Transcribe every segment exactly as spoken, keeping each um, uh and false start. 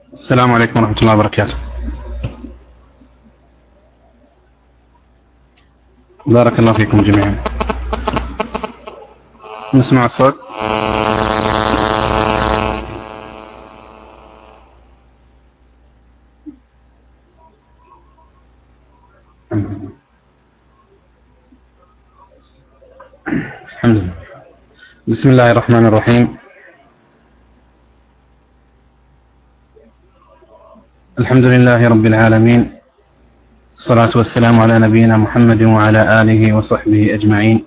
السلام عليكم ورحمة الله وبركاته. بارك الله فيكم جميعا. نسمع الصوت. الحمد لله. بسم الله الرحمن الرحيم. الحمد لله رب العالمين، الصلاة والسلام على نبينا محمد وعلى آله وصحبه أجمعين.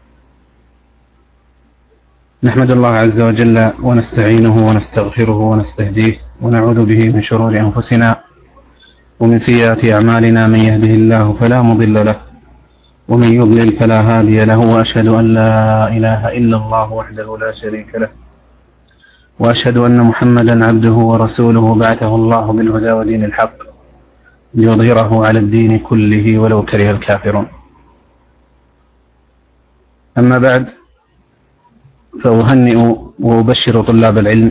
نحمد الله عز وجل ونستعينه ونستغفره ونستهديه ونعوذ به من شرور أنفسنا ومن سيئات أعمالنا، من يهده الله فلا مضل له ومن يضلل فلا هادي له، وأشهد أن لا إله إلا الله وحده لا شريك له، وأشهد أن محمدا عبده ورسوله بعثه الله بالهدى ودين الحق ليظهره على الدين كله ولو كره الكافرون. أما بعد، فأهنئ وأبشر طلاب العلم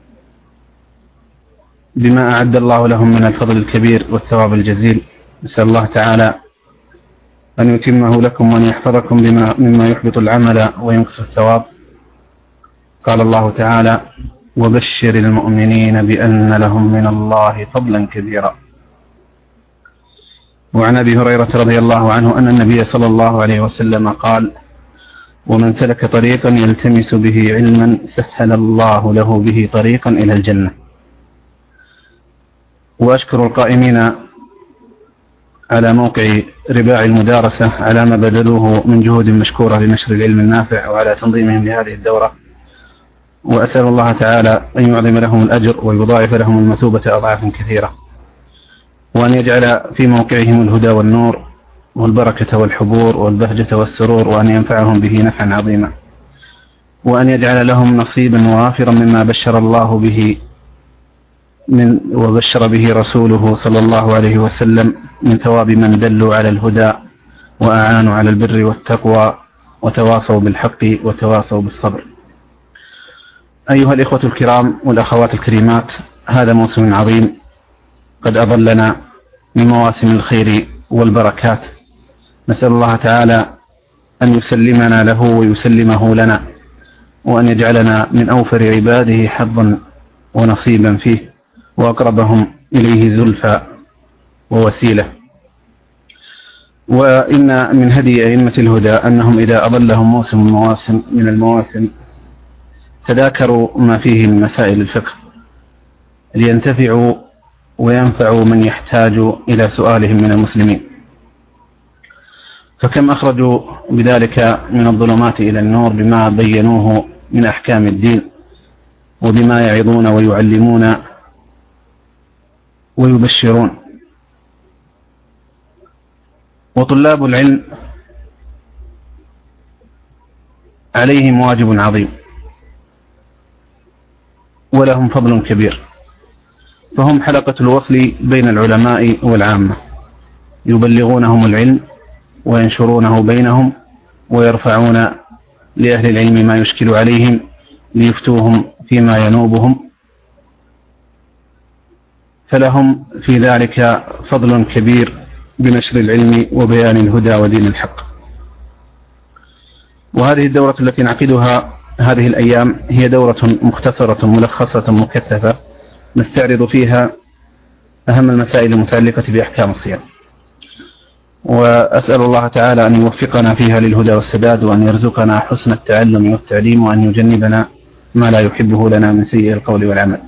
بما أعد الله لهم من الفضل الكبير والثواب الجزيل. نسأل الله تعالى أن يتمه لكم وأن يحفظكم بما مما يحبط العمل وينقص الثواب. قال الله تعالى: وبشر المؤمنين بأن لهم من الله فضلا كبيرا. وعن أبي هريرة رضي الله عنه أن النبي صلى الله عليه وسلم قال: ومن سلك طريقا يلتمس به علما سهل الله له به طريقا إلى الجنة. وأشكر القائمين على موقع رباع المدارسة على ما بذلوه من جهود مشكورة لنشر العلم النافع وعلى تنظيمهم لهذه الدورة، وأسأل الله تعالى أن يعظم لهم الأجر ويضاعف لهم المثوبة أضعافا كثيرة، وأن يجعل في موقعهم الهدى والنور والبركة والحبور والبهجة والسرور، وأن ينفعهم به نفعا عظيما، وأن يجعل لهم نصيبا وافرا مما بشر الله به من وبشر به رسوله صلى الله عليه وسلم من ثواب من دلوا على الهدى وأعانوا على البر والتقوى وتواصوا بالحق وتواصوا بالصبر. أيها الإخوة الكرام والأخوات الكريمات، هذا موسم عظيم قد أظلنا من مواسم الخير والبركات. نسأل الله تعالى أن يسلمنا له ويسلمه لنا، وأن يجعلنا من أوفر عباده حظا ونصيبا فيه، وأقربهم إليه زلفى ووسيلة. وإن من هدي أئمة الهدى أنهم إذا أضلهم موسم مواسم من المواسم تذاكروا ما فيه من مسائل الفقه لينتفعوا وينفعوا من يحتاج إلى سؤالهم من المسلمين. فكم أخرجوا بذلك من الظلمات إلى النور بما بينوه من أحكام الدين، وبما يعظون ويعلمون ويبشرون. وطلاب العلم عليهم واجب عظيم ولهم فضل كبير، فهم حلقة الوصل بين العلماء والعامة، يبلغونهم العلم وينشرونه بينهم، ويرفعون لأهل العلم ما يشكل عليهم ليفتوهم فيما ينوبهم، فلهم في ذلك فضل كبير بنشر العلم وبيان الهدى ودين الحق. وهذه الدورة التي نعقدها هذه الأيام هي دورة مختصرة ملخصة مكثفة نستعرض فيها أهم المسائل المتعلقة بأحكام الصيام، وأسأل الله تعالى أن يوفقنا فيها للهدى والسداد، وأن يرزقنا حسن التعلم والتعليم، وأن يجنبنا ما لا يحبه لنا من سيء القول والعمل.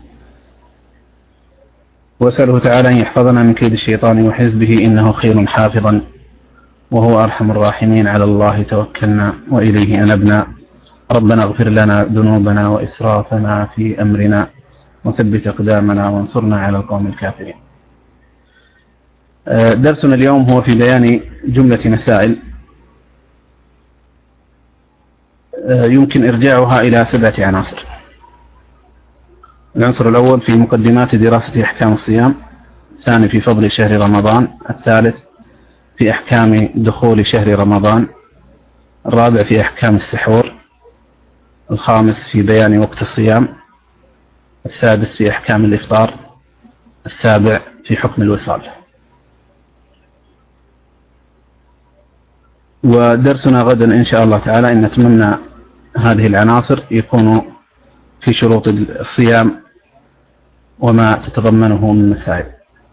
وأسأله تعالى أن يحفظنا من كيد الشيطان وحزبه، إنه خير حافظا وهو أرحم الراحمين. على الله توكلنا وإليه أنبنا. ربنا اغفر لنا ذنوبنا وإسرافنا في أمرنا وثبت أقدامنا وانصرنا على القوم الكافرين. درسنا اليوم هو في بيان جملة مسائل يمكن إرجاعها إلى سبعة عناصر. العنصر الأول في مقدمات دراسة أحكام الصيام، الثاني في فضل شهر رمضان، الثالث في أحكام دخول شهر رمضان، الرابع في أحكام السحور، الخامس في بيان وقت الصيام، السادس في أحكام الإفطار، السابع في حكم الوصال. ودرسنا غدا إن شاء الله تعالى إن نتمنى هذه العناصر يكون في شروط الصيام وما تتضمنه من مسائل.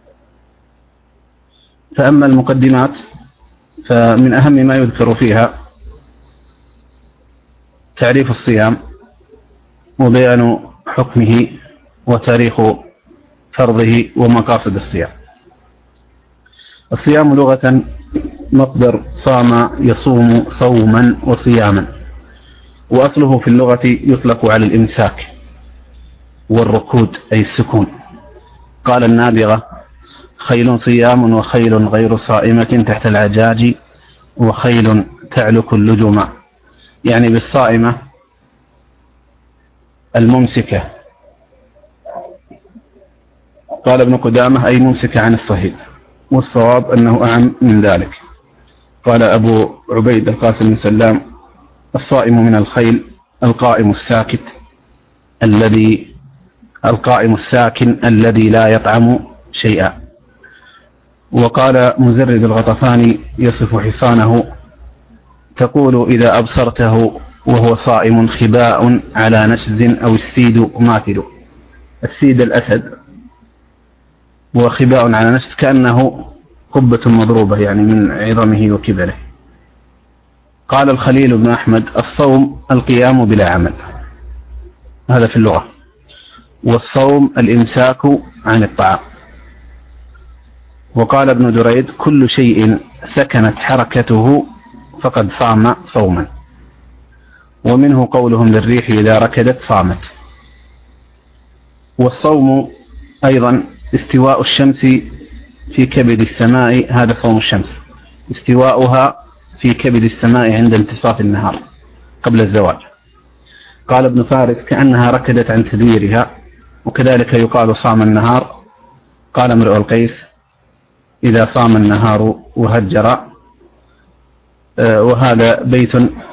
فأما المقدمات فمن أهم ما يذكر فيها تعريف الصيام وبيان حكمه وتاريخ فرضه ومقاصد الصيام. الصيام لغة مصدر صام يصوم صوما وصياما، وأصله في اللغة يطلق على الإمساك والركود أي السكون. قال النابغة: خيل صيام وخيل غير صائمة تحت العجاج وخيل تعلك اللجوم، يعني بالصائمة الممسكة. قال ابن قدامة: أي ممسكة عن الصهيل، والصواب أنه أعم من ذلك. قال أبو عبيد القاسم بن سلام: الصائم من الخيل القائم الساكت الذي القائم الساكن الذي لا يطعم شيئا. وقال مزرد الغطفاني يصف حصانه: تقول إذا أبصرته وهو صائم خباء على نشز أو السيد ماثل. السيد الأسد وخباء على نشز كأنه قبة مضروبة، يعني من عظمه وكبره. قال الخليل بن أحمد: الصوم القيام بلا عمل، هذا في اللغة، والصوم الإمساك عن الطعام. وقال ابن دريد: كل شيء سكنت حركته فقد صام صوما. ومنه قولهم للريح إذا ركدت صامت. والصوم أيضا استواء الشمس في كبد السماء، هذا صوم الشمس، استواؤها في كبد السماء عند انتصاف النهار قبل الزوال. قال ابن فارس: كأنها ركدت عن تدويرها. وكذلك يقال صام النهار. قال امرؤ القيس: إذا صام النهار وهجر. آه وهذا بيت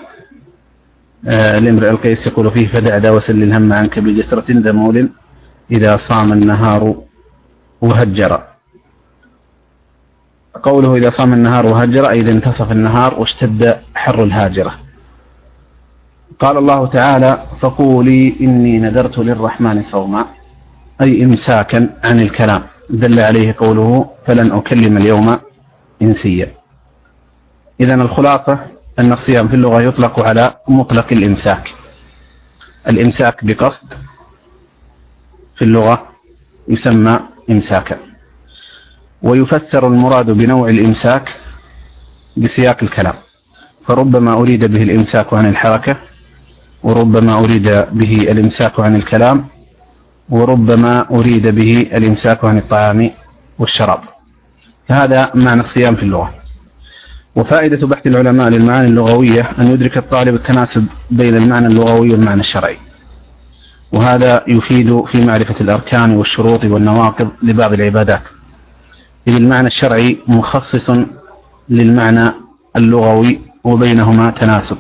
آه لامرئ القيس يقول فيه: فدعدا وسل الهم عنك بجسرة ذمول إذا صام النهار وهجر. قوله إذا صام النهار وهجر أي إذا انتصف النهار واشتد حر الهاجرة. قال الله تعالى: فقولي إني نذرت للرحمن صوما، أي إمساكا عن الكلام، دل عليه قوله: فلن أكلم اليوم إنسيا. إذن الخلاصة أن الصيام في اللغة يطلق على مطلق الإمساك. الإمساك بقصد في اللغة يسمى إمساكا. ويفسر المراد بنوع الإمساك بسياق الكلام، فربما أريد به الإمساك عن الحركة، وربما أريد به الإمساك عن الكلام، وربما أريد به الإمساك عن الطعام والشراب. هذا معنى الصيام في اللغة. وفائدة بحث العلماء للمعاني اللغوية أن يدرك الطالب التناسب بين المعنى اللغوي والمعنى الشرعي، وهذا يفيد في معرفة الأركان والشروط والنواقض لبعض العبادات، إذ المعنى الشرعي مخصص للمعنى اللغوي وبينهما تناسب.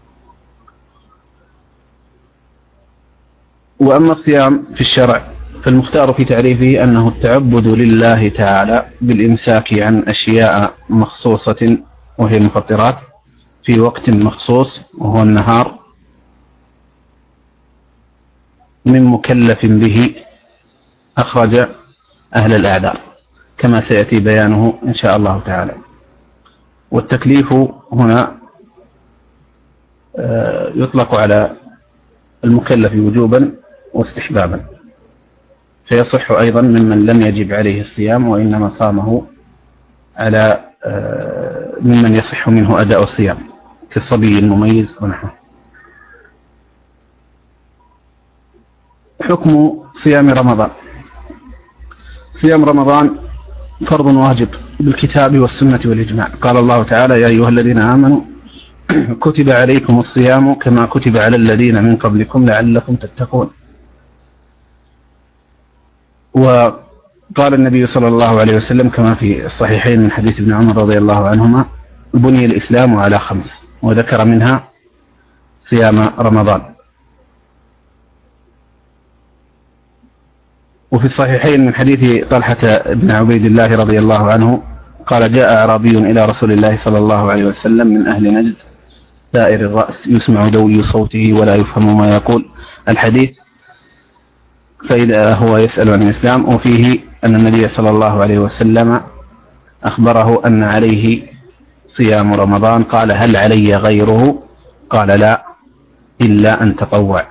وأما الصيام في الشرع فالمختار في تعريفه أنه التعبد لله تعالى بالإمساك عن أشياء مخصوصة وهي المفطرات في وقت مخصوص وهو النهار من مكلف به أخرج أهل الأعذار، كما سيأتي بيانه إن شاء الله تعالى. والتكليف هنا يطلق على المكلف وجوبا واستحبابا، فيصح أيضا ممن لم يجب عليه الصيام وإنما صامه على ممن يصح منه أداء الصيام كالصبي المميز ونحوه. حكم صيام رمضان. صيام رمضان فرض واجب بالكتاب والسنة والإجماع. قال الله تعالى: يا أيها الذين آمنوا كتب عليكم الصيام كما كتب على الذين من قبلكم لعلكم تتقون. وقال النبي صلى الله عليه وسلم كما في الصحيحين من حديث ابن عمر رضي الله عنهما: بني الإسلام على خمس، وذكر منها صيام رمضان. وفي الصحيحين من حديث طلحة بن عبيد الله رضي الله عنه قال جاء أعرابي إلى رسول الله صلى الله عليه وسلم من أهل نجد دائر الرأس يسمع دوي صوته ولا يفهم ما يقول الحديث. فإذا هو يسأل عن الإسلام، وفيه أن النبي صلى الله عليه وسلم أخبره أن عليه صيام رمضان. قال هل علي غيره؟ قال لا إلا أن تطوع.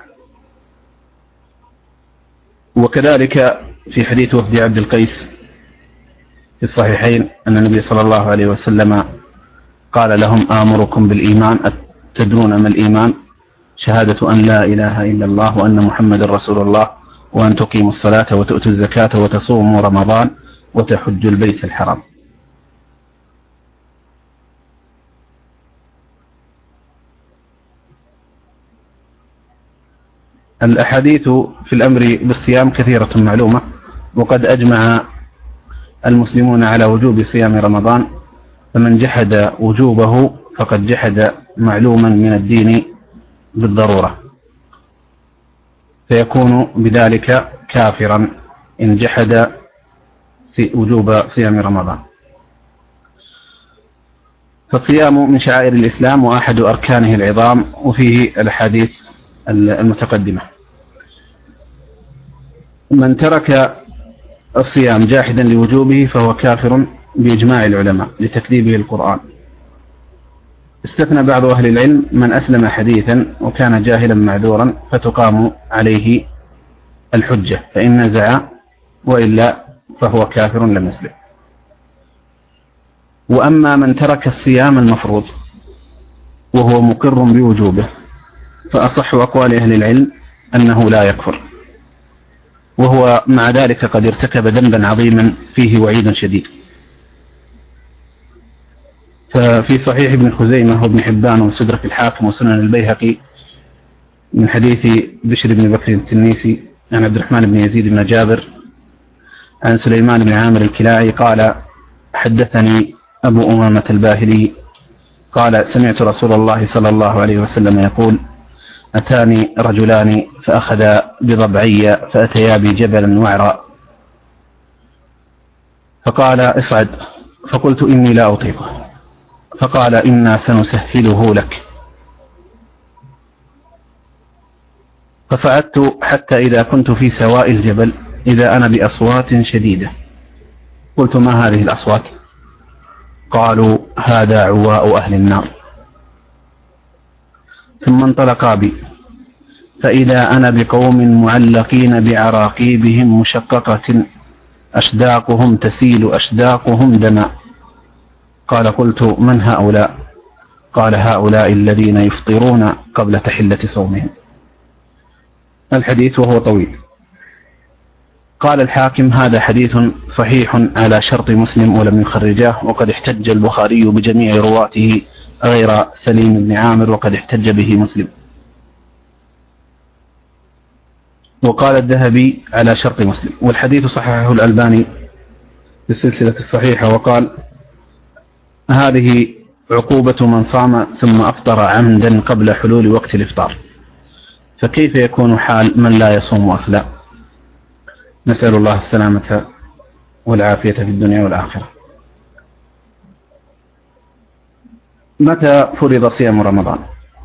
وكذلك في حديث وفد عبد القيس في الصحيحين أن النبي صلى الله عليه وسلم قال لهم آمركم بالإيمان، تدرون ما الإيمان؟ شهادة أن لا إله إلا الله وأن محمد رسول الله وأن تقيموا الصلاة وتؤتوا الزكاة وتصوموا رمضان وتحجوا البيت الحرام. الأحاديث في الأمر بالصيام كثيرة معلومة، وقد أجمع المسلمون على وجوب صيام رمضان، فمن جحد وجوبه فقد جحد معلوما من الدين بالضرورة، فيكون بذلك كافرا إن جحد وجوب صيام رمضان. فالصيام من شعائر الإسلام وأحد أركانه العظام، وفيه الأحاديث المتقدمة. من ترك الصيام جاحدا لوجوبه فهو كافر بإجماع العلماء لتكذيبه القرآن. استثنى بعض أهل العلم من أسلم حديثا وكان جاهلا معذورا فتقام عليه الحجة فإن نزع، وإلا فهو كافر لم يسلم. وأما من ترك الصيام المفروض وهو مقر بوجوبه فأصح أقوال أهل العلم أنه لا يكفر، وهو مع ذلك قد ارتكب ذنبا عظيما فيه وعيد شديد. ففي صحيح ابن خزيمة وابن حبان ومستدرك الحاكم وسنن البيهقي من حديث بشر بن بكر التنيسي عن عبد الرحمن بن يزيد بن جابر عن سليمان بن عامر الكلاعي قال حدثني أبو أمامة الباهلي قال سمعت رسول الله صلى الله عليه وسلم يقول أتاني رجلان فأخذا بضبعي فأتيا بي جبلا وعرا فقال اصعد، فقلت إني لا أطيقه، فقال إنا سنسهله لك. فصعدت حتى إذا كنت في سواء الجبل إذا أنا بأصوات شديدة، قلت ما هذه الأصوات؟ قالوا هذا عواء أهل النار. ثم انطلقا بي فإذا أنا بقوم معلقين بعراقيبهم مشققة أشداقهم تسيل أشداقهم دماء. قال قلت من هؤلاء؟ قال هؤلاء الذين يفطرون قبل تحلة صومهم. الحديث وهو طويل. قال الحاكم هذا حديث صحيح على شرط مسلم ولم يخرجاه، وقد احتج البخاري بجميع رواته غير سليم بن عامر وقد احتج به مسلم. وقال الذهبي على شرط مسلم، والحديث صححه الألباني بالسلسلة الصحيحة وقال هذه عقوبة من صام ثم أفطر عمدا قبل حلول وقت الإفطار، فكيف يكون حال من لا يصوم أصلا؟ نسأل الله السلامة والعافية في الدنيا والآخرة. متى فرض صيام رمضان؟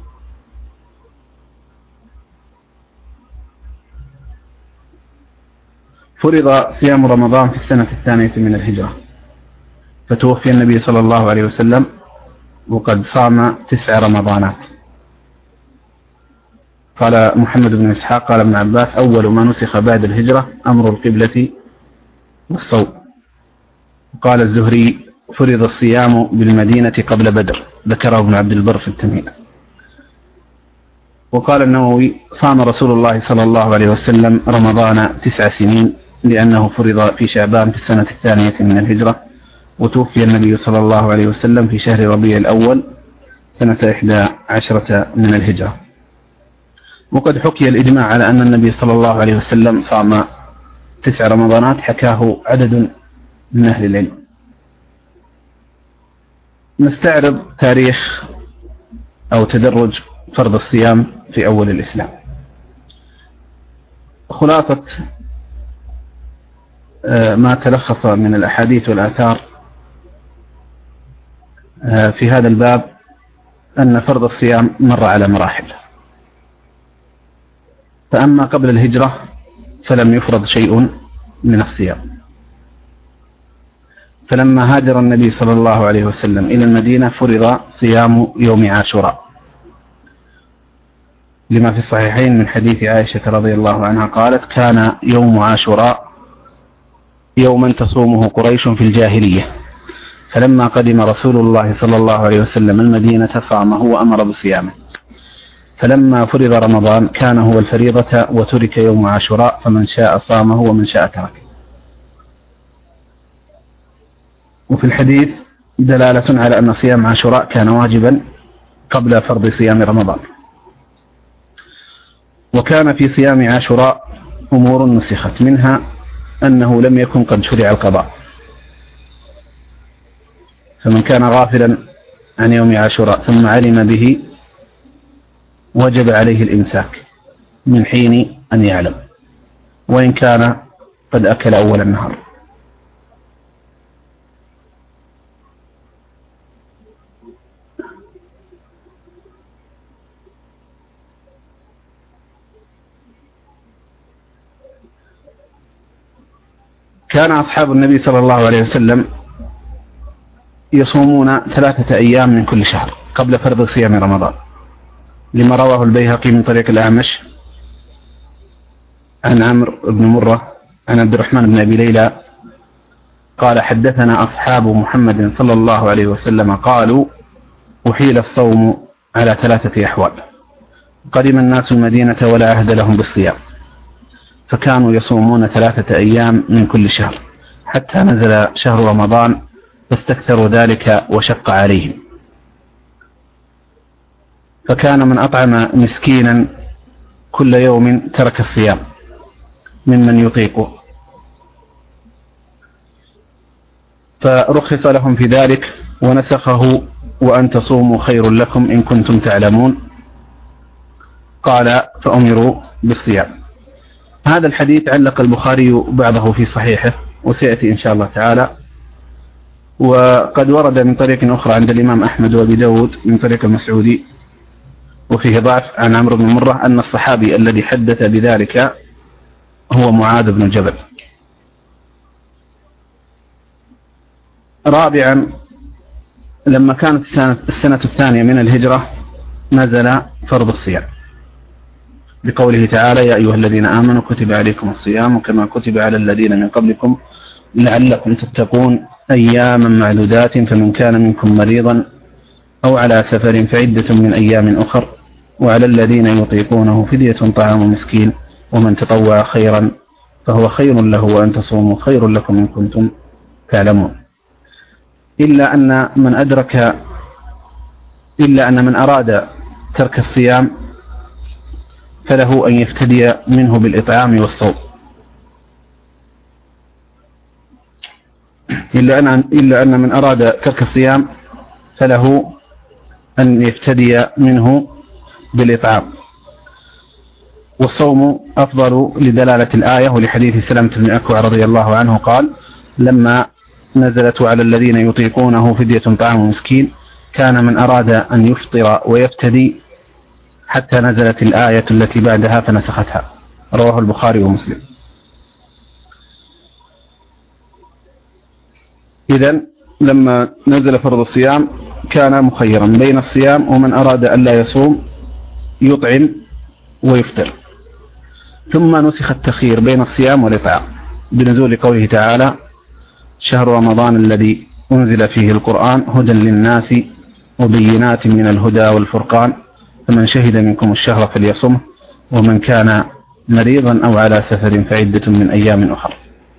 فرض صيام رمضان في السنة الثانية من الهجرة، فتوفي النبي صلى الله عليه وسلم وقد صام تسع رمضانات. قال محمد بن إسحاق قال ابن عباس أول ما نسخ بعد الهجرة أمر القبلة والصوم. قال الزهري فرض الصيام بالمدينة قبل بدر، ذكره ابن عبد البر في التمهيد. وقال النووي صام رسول الله صلى الله عليه وسلم رمضان تسع سنين لأنه فرض في شعبان في السنة الثانية من الهجرة، وتوفي النبي صلى الله عليه وسلم في شهر ربيع الأول سنة إحدى عشرة من الهجرة. وقد حكي الإجماع على أن النبي صلى الله عليه وسلم صام تسع رمضانات، حكاه عدد من أهل العلم. نستعرض تاريخ أو تدرج فرض الصيام في أول الإسلام. خلاصة ما تلخص من الأحاديث والآثار في هذا الباب أن فرض الصيام مر على مراحل. فأما قبل الهجرة فلم يفرض شيء من الصيام، فلما هاجر النبي صلى الله عليه وسلم إلى المدينة فرض صيام يوم عاشوراء، لما في الصحيحين من حديث عائشة رضي الله عنها قالت: كان يوم عاشوراء يوما تصومه قريش في الجاهلية، فلما قدم رسول الله صلى الله عليه وسلم المدينة صامه وأمر بصيامه، فلما فرض رمضان كان هو الفريضة وترك يوم عاشوراء، فمن شاء صامه ومن شاء تركه. وفي الحديث دلالة على أن صيام عاشوراء كان واجبا قبل فرض صيام رمضان. وكان في صيام عاشوراء أمور نسخت، منها أنه لم يكن قد شرع القضاء، فمن كان غافلا عن يوم عاشوراء ثم علم به وجب عليه الإمساك من حين أن يعلم، وإن كان قد أكل أول النهار. كان أصحاب النبي صلى الله عليه وسلم يصومون ثلاثة أيام من كل شهر قبل فرض صيام رمضان، لما رواه البيهقي من طريق الأعمش عن عمرو بن مرة عن عبد الرحمن بن أبي ليلى قال: حدثنا أصحاب محمد صلى الله عليه وسلم قالوا: أحيل الصوم على ثلاثة أحوال، قدم الناس المدينة ولا عهد لهم بالصيام، فكانوا يصومون ثلاثة أيام من كل شهر حتى نزل شهر رمضان فاستكثروا ذلك وشق عليهم، فكان من أطعم مسكينا كل يوم ترك الصيام ممن يطيقه، فرخص لهم في ذلك ونسخه: وأن تصوموا خير لكم إن كنتم تعلمون. قال: فأمروا بالصيام. هذا الحديث علق البخاري بعضه في صحيحه وسيأتي إن شاء الله تعالى، وقد ورد من طريق أخرى عند الإمام أحمد وأبي داود من طريق المسعودي وفيه ضعف عن عمرو بن مرة أن الصحابي الذي حدث بذلك هو معاذ بن جبل. رابعا، لما كانت السنة الثانية من الهجرة نزل فرض الصيام بقوله تعالى: يا أيها الذين آمنوا كتب عليكم الصيام كما كتب على الذين من قبلكم لعلكم تتقون أياما معدودات، فمن كان منكم مريضا أو على سفر فعدة من أيام أخر، وعلى الذين يطيقونه فدية طعام مسكين، ومن تطوع خيرا فهو خير له، وأن تصوموا خير لكم إن كنتم تعلمون. إلا أن من أدرك إلا أن من أراد ترك الصيام فله أن يفتدي منه بالإطعام والصوم، إلا أن إلا أن من أراد ترك الصيام فله أن يفتدي منه بالإطعام، والصوم أفضل لدلالة الآية ولحديث سلمة بن أكوع رضي الله عنه قال: لما نزلت على الذين يطيقونه فدية طعام مسكين كان من أراد أن يفطر ويفتدي حتى نزلت الآية التي بعدها فنسختها. رواه البخاري ومسلم. إذن لما نزل فرض الصيام كان مخيرا بين الصيام ومن أراد أن لا يصوم يطعم ويفطر، ثم نسخ التخيير بين الصيام والإطعام بنزول قوله تعالى: شهر رمضان الذي أنزل فيه القرآن هدى للناس وبينات من الهدى والفرقان، فمن شهد منكم الشهر فليصمه، ومن كان مريضا أو على سفر فعدة من أيام أخر.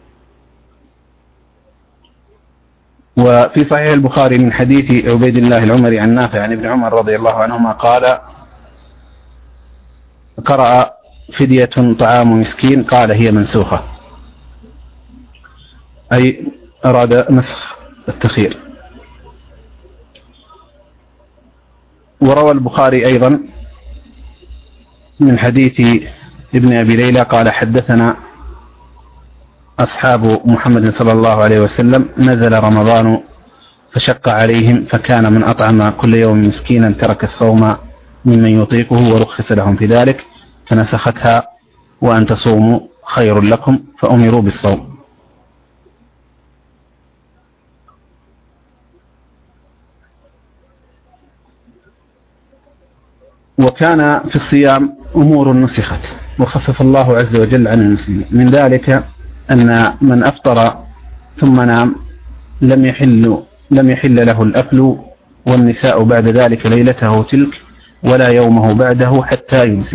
وفي صحيح البخاري من حديث عبيد الله العمري عن نافع عن ابن عمر رضي الله عنهما قال: قرأ فدية طعام مسكين، قال: هي منسوخة، أي أراد نسخ التخيير. وروى البخاري أيضا من حديث ابن أبي ليلى قال: حدثنا أصحاب محمد صلى الله عليه وسلم نزل رمضان فشق عليهم، فكان من أطعم كل يوم مسكينا ترك الصوم ممن يطيقه ورخص لهم في ذلك، فنسختها وأن تصوموا خير لكم، فأمروا بالصوم. وكان في الصيام أمور نسخت وخفف الله عز وجل عن المسلمين، من ذلك أن من أفطر ثم نام لم يحل لم يحل له الأكل والنساء بعد ذلك ليلته تلك ولا يومه بعده حتى يمسي،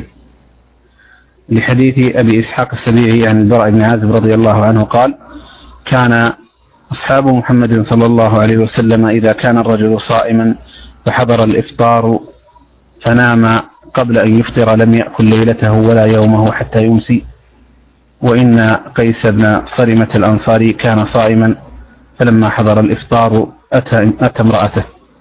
لحديث أبي إسحاق السبيعي عن البراء بن عازب رضي الله عنه قال: كان أصحاب محمد صلى الله عليه وسلم إذا كان الرجل صائما فحضر الإفطار فنام قبل أن يفطر لم يأكل ليلته ولا يومه حتى يمسي. وإن قيس بن صرمة الأنصاري كان صائما، فلما حضر الإفطار أتى, أتى امرأته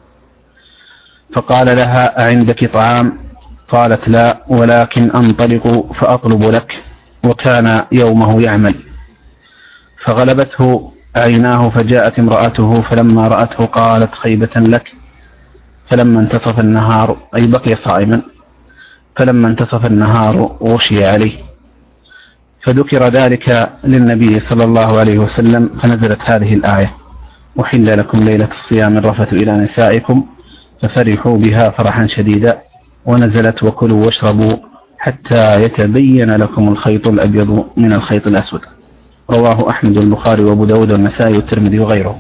فقال لها: أعندك طعام؟ قالت: لا، ولكن أنطلق فأطلب لك. وكان يومه يعمل، فغلبته عيناه فجاءت امرأته، فلما رأته قالت: خيبة لك. فلما انتصف النهار، أي بقي صائما، فلما انتصف النهار غشي عليه، فذكر ذلك للنبي صلى الله عليه وسلم، فنزلت هذه الآية: أحل لكم ليلة الصيام الرفث إلى نسائكم، ففرحوا بها فرحا شديدا. ونزلت: وكلوا واشربوا حتى يتبين لكم الخيط الأبيض من الخيط الأسود. رواه أحمد والبخاري وأبو داود والنسائي والترمذي وغيره.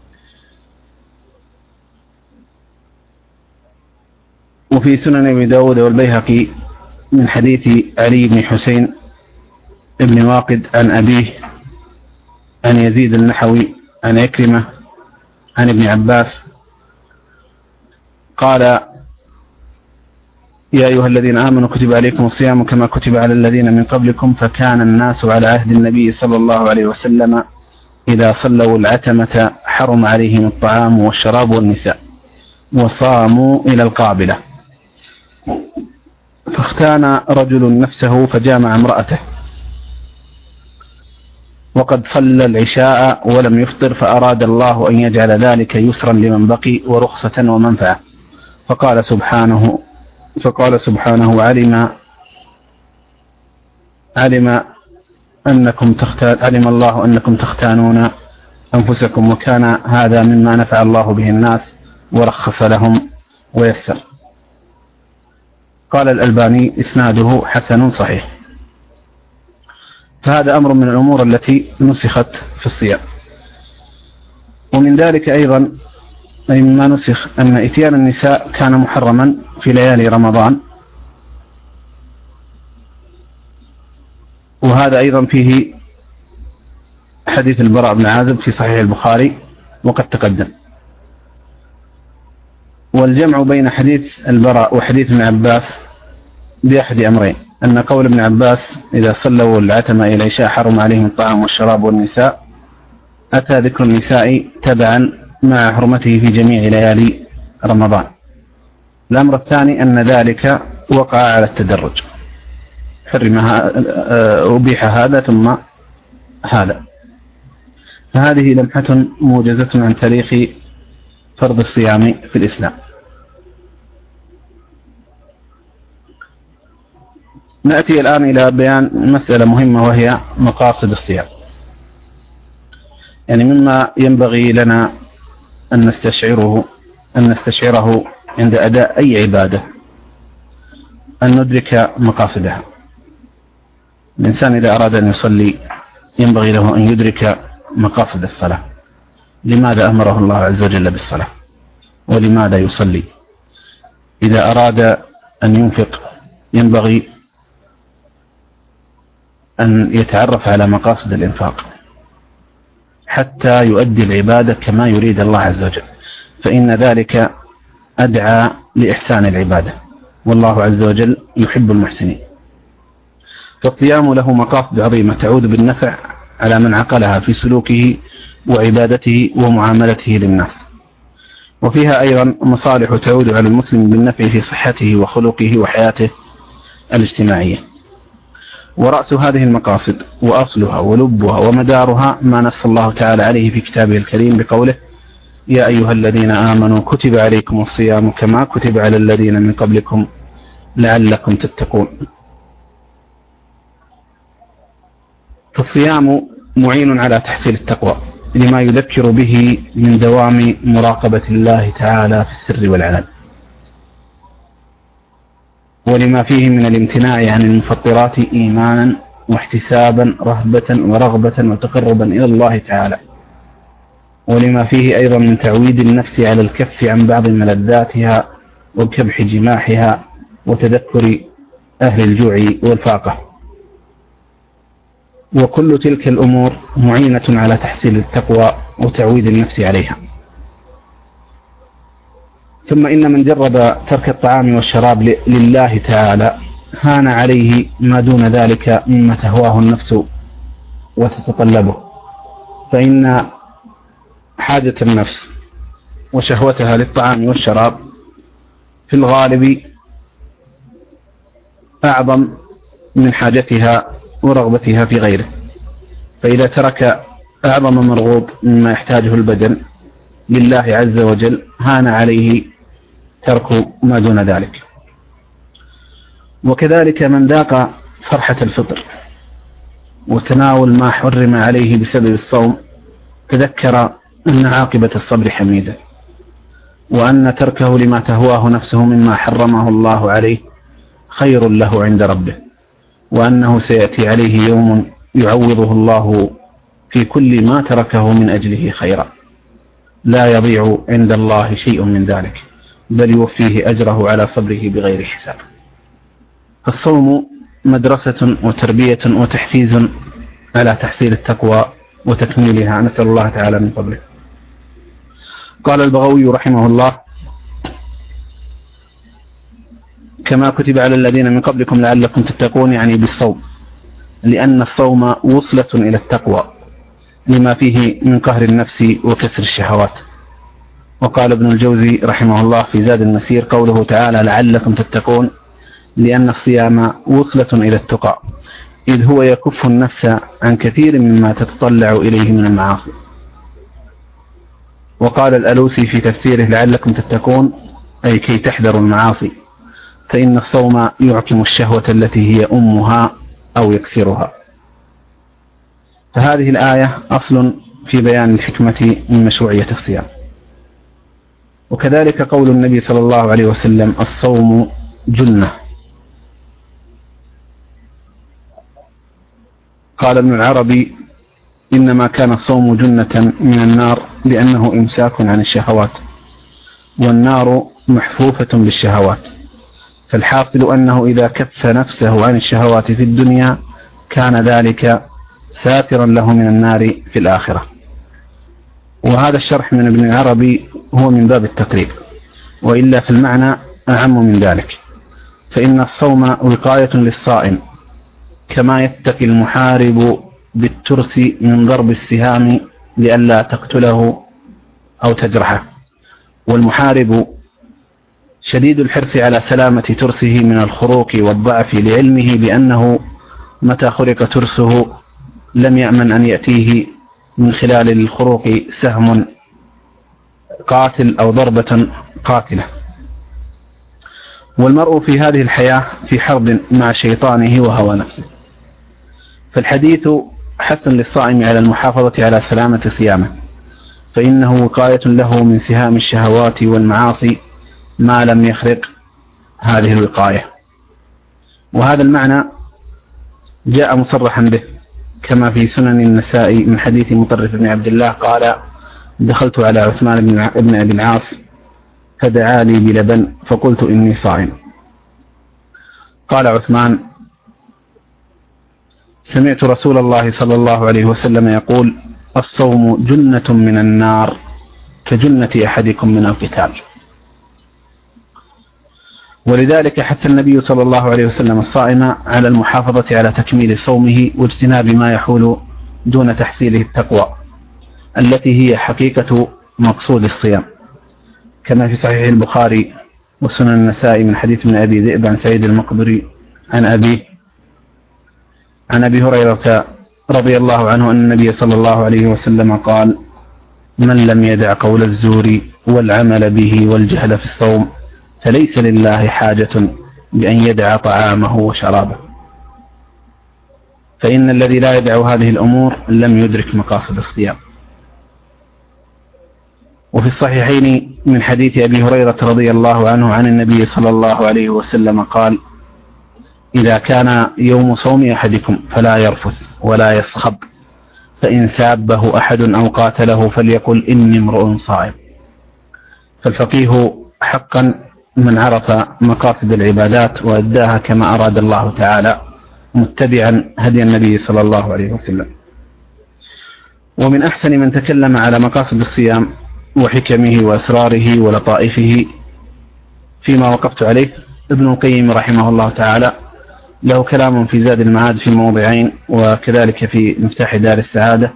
وفي سنن أبي داود والبيهقي من حديث علي بن حسين ابن واقد عن أبيه عن يزيد النحوي عن عكرمة عن ابن عباس قال: يا أيها الذين آمنوا كتب عليكم الصيام كما كتب على الذين من قبلكم، فكان الناس على عهد النبي صلى الله عليه وسلم إذا صلوا العتمة حرم عليهم الطعام والشراب والنساء، وصاموا إلى القابلة. فاختان رجل نفسه فجامع امرأته وقد صلى العشاء ولم يفطر، فأراد الله أن يجعل ذلك يسرا لمن بقي ورخصة ومنفعة، فقال سبحانه فقال سبحانه علم علم أنكم تختان علم الله أنكم تختانون أنفسكم، وكان هذا مما نفع الله به الناس ورخص لهم ويسر. قال الألباني: إسناده حسن صحيح. فهذا أمر من الأمور التي نسخت في الصيام. ومن ذلك أيضا أي مما نسخ أن إتيان النساء كان محرما في ليالي رمضان، وهذا أيضا فيه حديث البراء بن عازب في صحيح البخاري وقد تقدم. والجمع بين حديث البراء وحديث ابن عباس بأحد أمرين: أن قول ابن عباس إذا صلوا العتمة إلى العشاء حرم عليهم الطعام والشراب والنساء، أتى ذكر النساء تبعا مع حرمته في جميع ليالي رمضان. الأمر الثاني أن ذلك وقع على التدرج، حرمها أبيح هذا ثم هذا. فهذه لمحة موجزة عن تاريخ فرض الصيام في الإسلام. نأتي الآن إلى بيان مسألة مهمة، وهي مقاصد الصيام. يعني مما ينبغي لنا أن نستشعره أن نستشعره عند أداء أي عبادة أن ندرك مقاصدها. الإنسان إذا أراد أن يصلي ينبغي له أن يدرك مقاصد الصلاة، لماذا أمره الله عز وجل بالصلاة، ولماذا يصلي. إذا أراد أن ينفق ينبغي أن يتعرف على مقاصد الإنفاق حتى يؤدي العبادة كما يريد الله عز وجل، فإن ذلك أدعى لإحسان العبادة، والله عز وجل يحب المحسنين. فالصيام له مقاصد عظيمة تعود بالنفع على من عقلها في سلوكه وعبادته ومعاملته للناس، وفيها أيضا مصالح تعود على المسلم بالنفع في صحته وخلقه وحياته الاجتماعية. ورأس هذه المقاصد وأصلها ولبها ومدارها ما نص الله تعالى عليه في كتابه الكريم بقوله: يا أيها الذين آمنوا كتب عليكم الصيام كما كتب على الذين من قبلكم لعلكم تتقون. فالصيام معين على تحصيل التقوى لما يذكر به من دوام مراقبة الله تعالى في السر والعلن، ولما فيه من الامتناع عن المفطرات إيمانا واحتسابا رهبة ورغبة وتقربا إلى الله تعالى، ولما فيه أيضا من تعويد النفس على الكف عن بعض ملذاتها وكبح جماحها وتذكر أهل الجوع والفاقة. وكل تلك الأمور معينة على تحصيل التقوى وتعويد النفس عليها. ثم إن من جرب ترك الطعام والشراب لله تعالى هان عليه ما دون ذلك مما تهواه النفس وتتطلبه، فإن حاجة النفس وشهوتها للطعام والشراب في الغالب أعظم من حاجتها ورغبتها في غيره، فإذا ترك أعظم مرغوب مما يحتاجه البدن لله عز وجل هان عليه ترك ما دون ذلك. وكذلك من ذاق فرحة الفطر وتناول ما حرم عليه بسبب الصوم تذكر أن عاقبة الصبر حميدة، وأن تركه لما تهواه نفسه مما حرمه الله عليه خير له عند ربه، وأنه سيأتي عليه يوم يعوضه الله في كل ما تركه من أجله خيرا، لا يضيع عند الله شيء من ذلك، بل يوفيه أجره على صبره بغير حساب. فالصوم مدرسة وتربية وتحفيز على تحصيل التقوى وتكميلها، نسأل الله تعالى من فضله. قال البغوي رحمه الله: كما كتب على الذين من قبلكم لعلكم تتقون، يعني بالصوم، لأن الصوم وصلة إلى التقوى لما فيه من قهر النفس وكسر الشهوات. وقال ابن الجوزي رحمه الله في زاد المسير: قوله تعالى لعلكم تتقون لأن الصيام وصلة إلى التقى، إذ هو يكف النفس عن كثير مما تتطلع إليه من المعاصي. وقال الألوسي في تفسيره: لعلكم تتقون أي كي تحذروا المعاصي، فإن الصوم يعكم الشهوة التي هي أمها أو يكسرها. فهذه الآية أصل في بيان الحكمة من مشروعية الصيام. وكذلك قول النبي صلى الله عليه وسلم: الصوم جنة. قال ابن العربي: إنما كان الصوم جنة من النار لأنه إمساك عن الشهوات، والنار محفوفة بالشهوات، فالحاصل أنه إذا كف نفسه عن الشهوات في الدنيا كان ذلك ساترا له من النار في الآخرة. وهذا الشرح من ابن العربي هو من باب التقريب، وإلا في المعنى أعم من ذلك، فإن الصوم وقاية للصائم، كما يتقي المحارب بالترس من ضرب السهام لئلا تقتله أو تجرحه. والمحارب شديد الحرص على سلامة ترسه من الخروق والضعف، لعلمه بأنه متى خرق ترسه لم يأمن أن يأتيه من خلال الخروق سهم قاتل أو ضربة قاتلة. والمرء في هذه الحياة في حرب مع شيطانه وهوى نفسه، فالحديث حث للصائم على المحافظة على سلامة صيامه، فإنه وقاية له من سهام الشهوات والمعاصي ما لم يخرق هذه الوقاية. وهذا المعنى جاء مصرحا به كما في سنن النسائي من حديث مطرف بن عبد الله قال: دخلت على عثمان بن أبي العاص فدعا لي بلبن فقلت إني صائم. قال عثمان: سمعت رسول الله صلى الله عليه وسلم يقول: الصوم جنة من النار كجنة أحدكم من القتال. ولذلك حث النبي صلى الله عليه وسلم الصائم على المحافظة على تكميل صومه واجتناب ما يحول دون تحصيله التقوى التي هي حقيقة مقصود الصيام، كما في صحيح البخاري وسنن النسائي من حديث ابن أبي ذئب عن سعيد المقبري عن أبيه عن أبي هريرة رضي الله عنه أن النبي صلى الله عليه وسلم قال: من لم يدع قول الزور والعمل به والجهل في الصوم فليس لله حاجة بأن يدع طعامه وشرابه. فإن الذي لا يدع هذه الأمور لم يدرك مقاصد الصيام. وفي الصحيحين من حديث أبي هريرة رضي الله عنه عن النبي صلى الله عليه وسلم قال: إذا كان يوم صوم أحدكم فلا يرفث ولا يصخب، فإن سابه أحد أو قاتله فليقل إني امرؤ صائم. فالفقيه حقا من عرف مقاصد العبادات وأداها كما أراد الله تعالى متبعا هدي النبي صلى الله عليه وسلم. ومن أحسن من تكلم على مقاصد الصيام وحكمه وأسراره ولطائفه فيما وقفت عليه ابن القيم رحمه الله تعالى، له كلام في زاد المعاد في موضعين، وكذلك في مفتاح دار السعادة،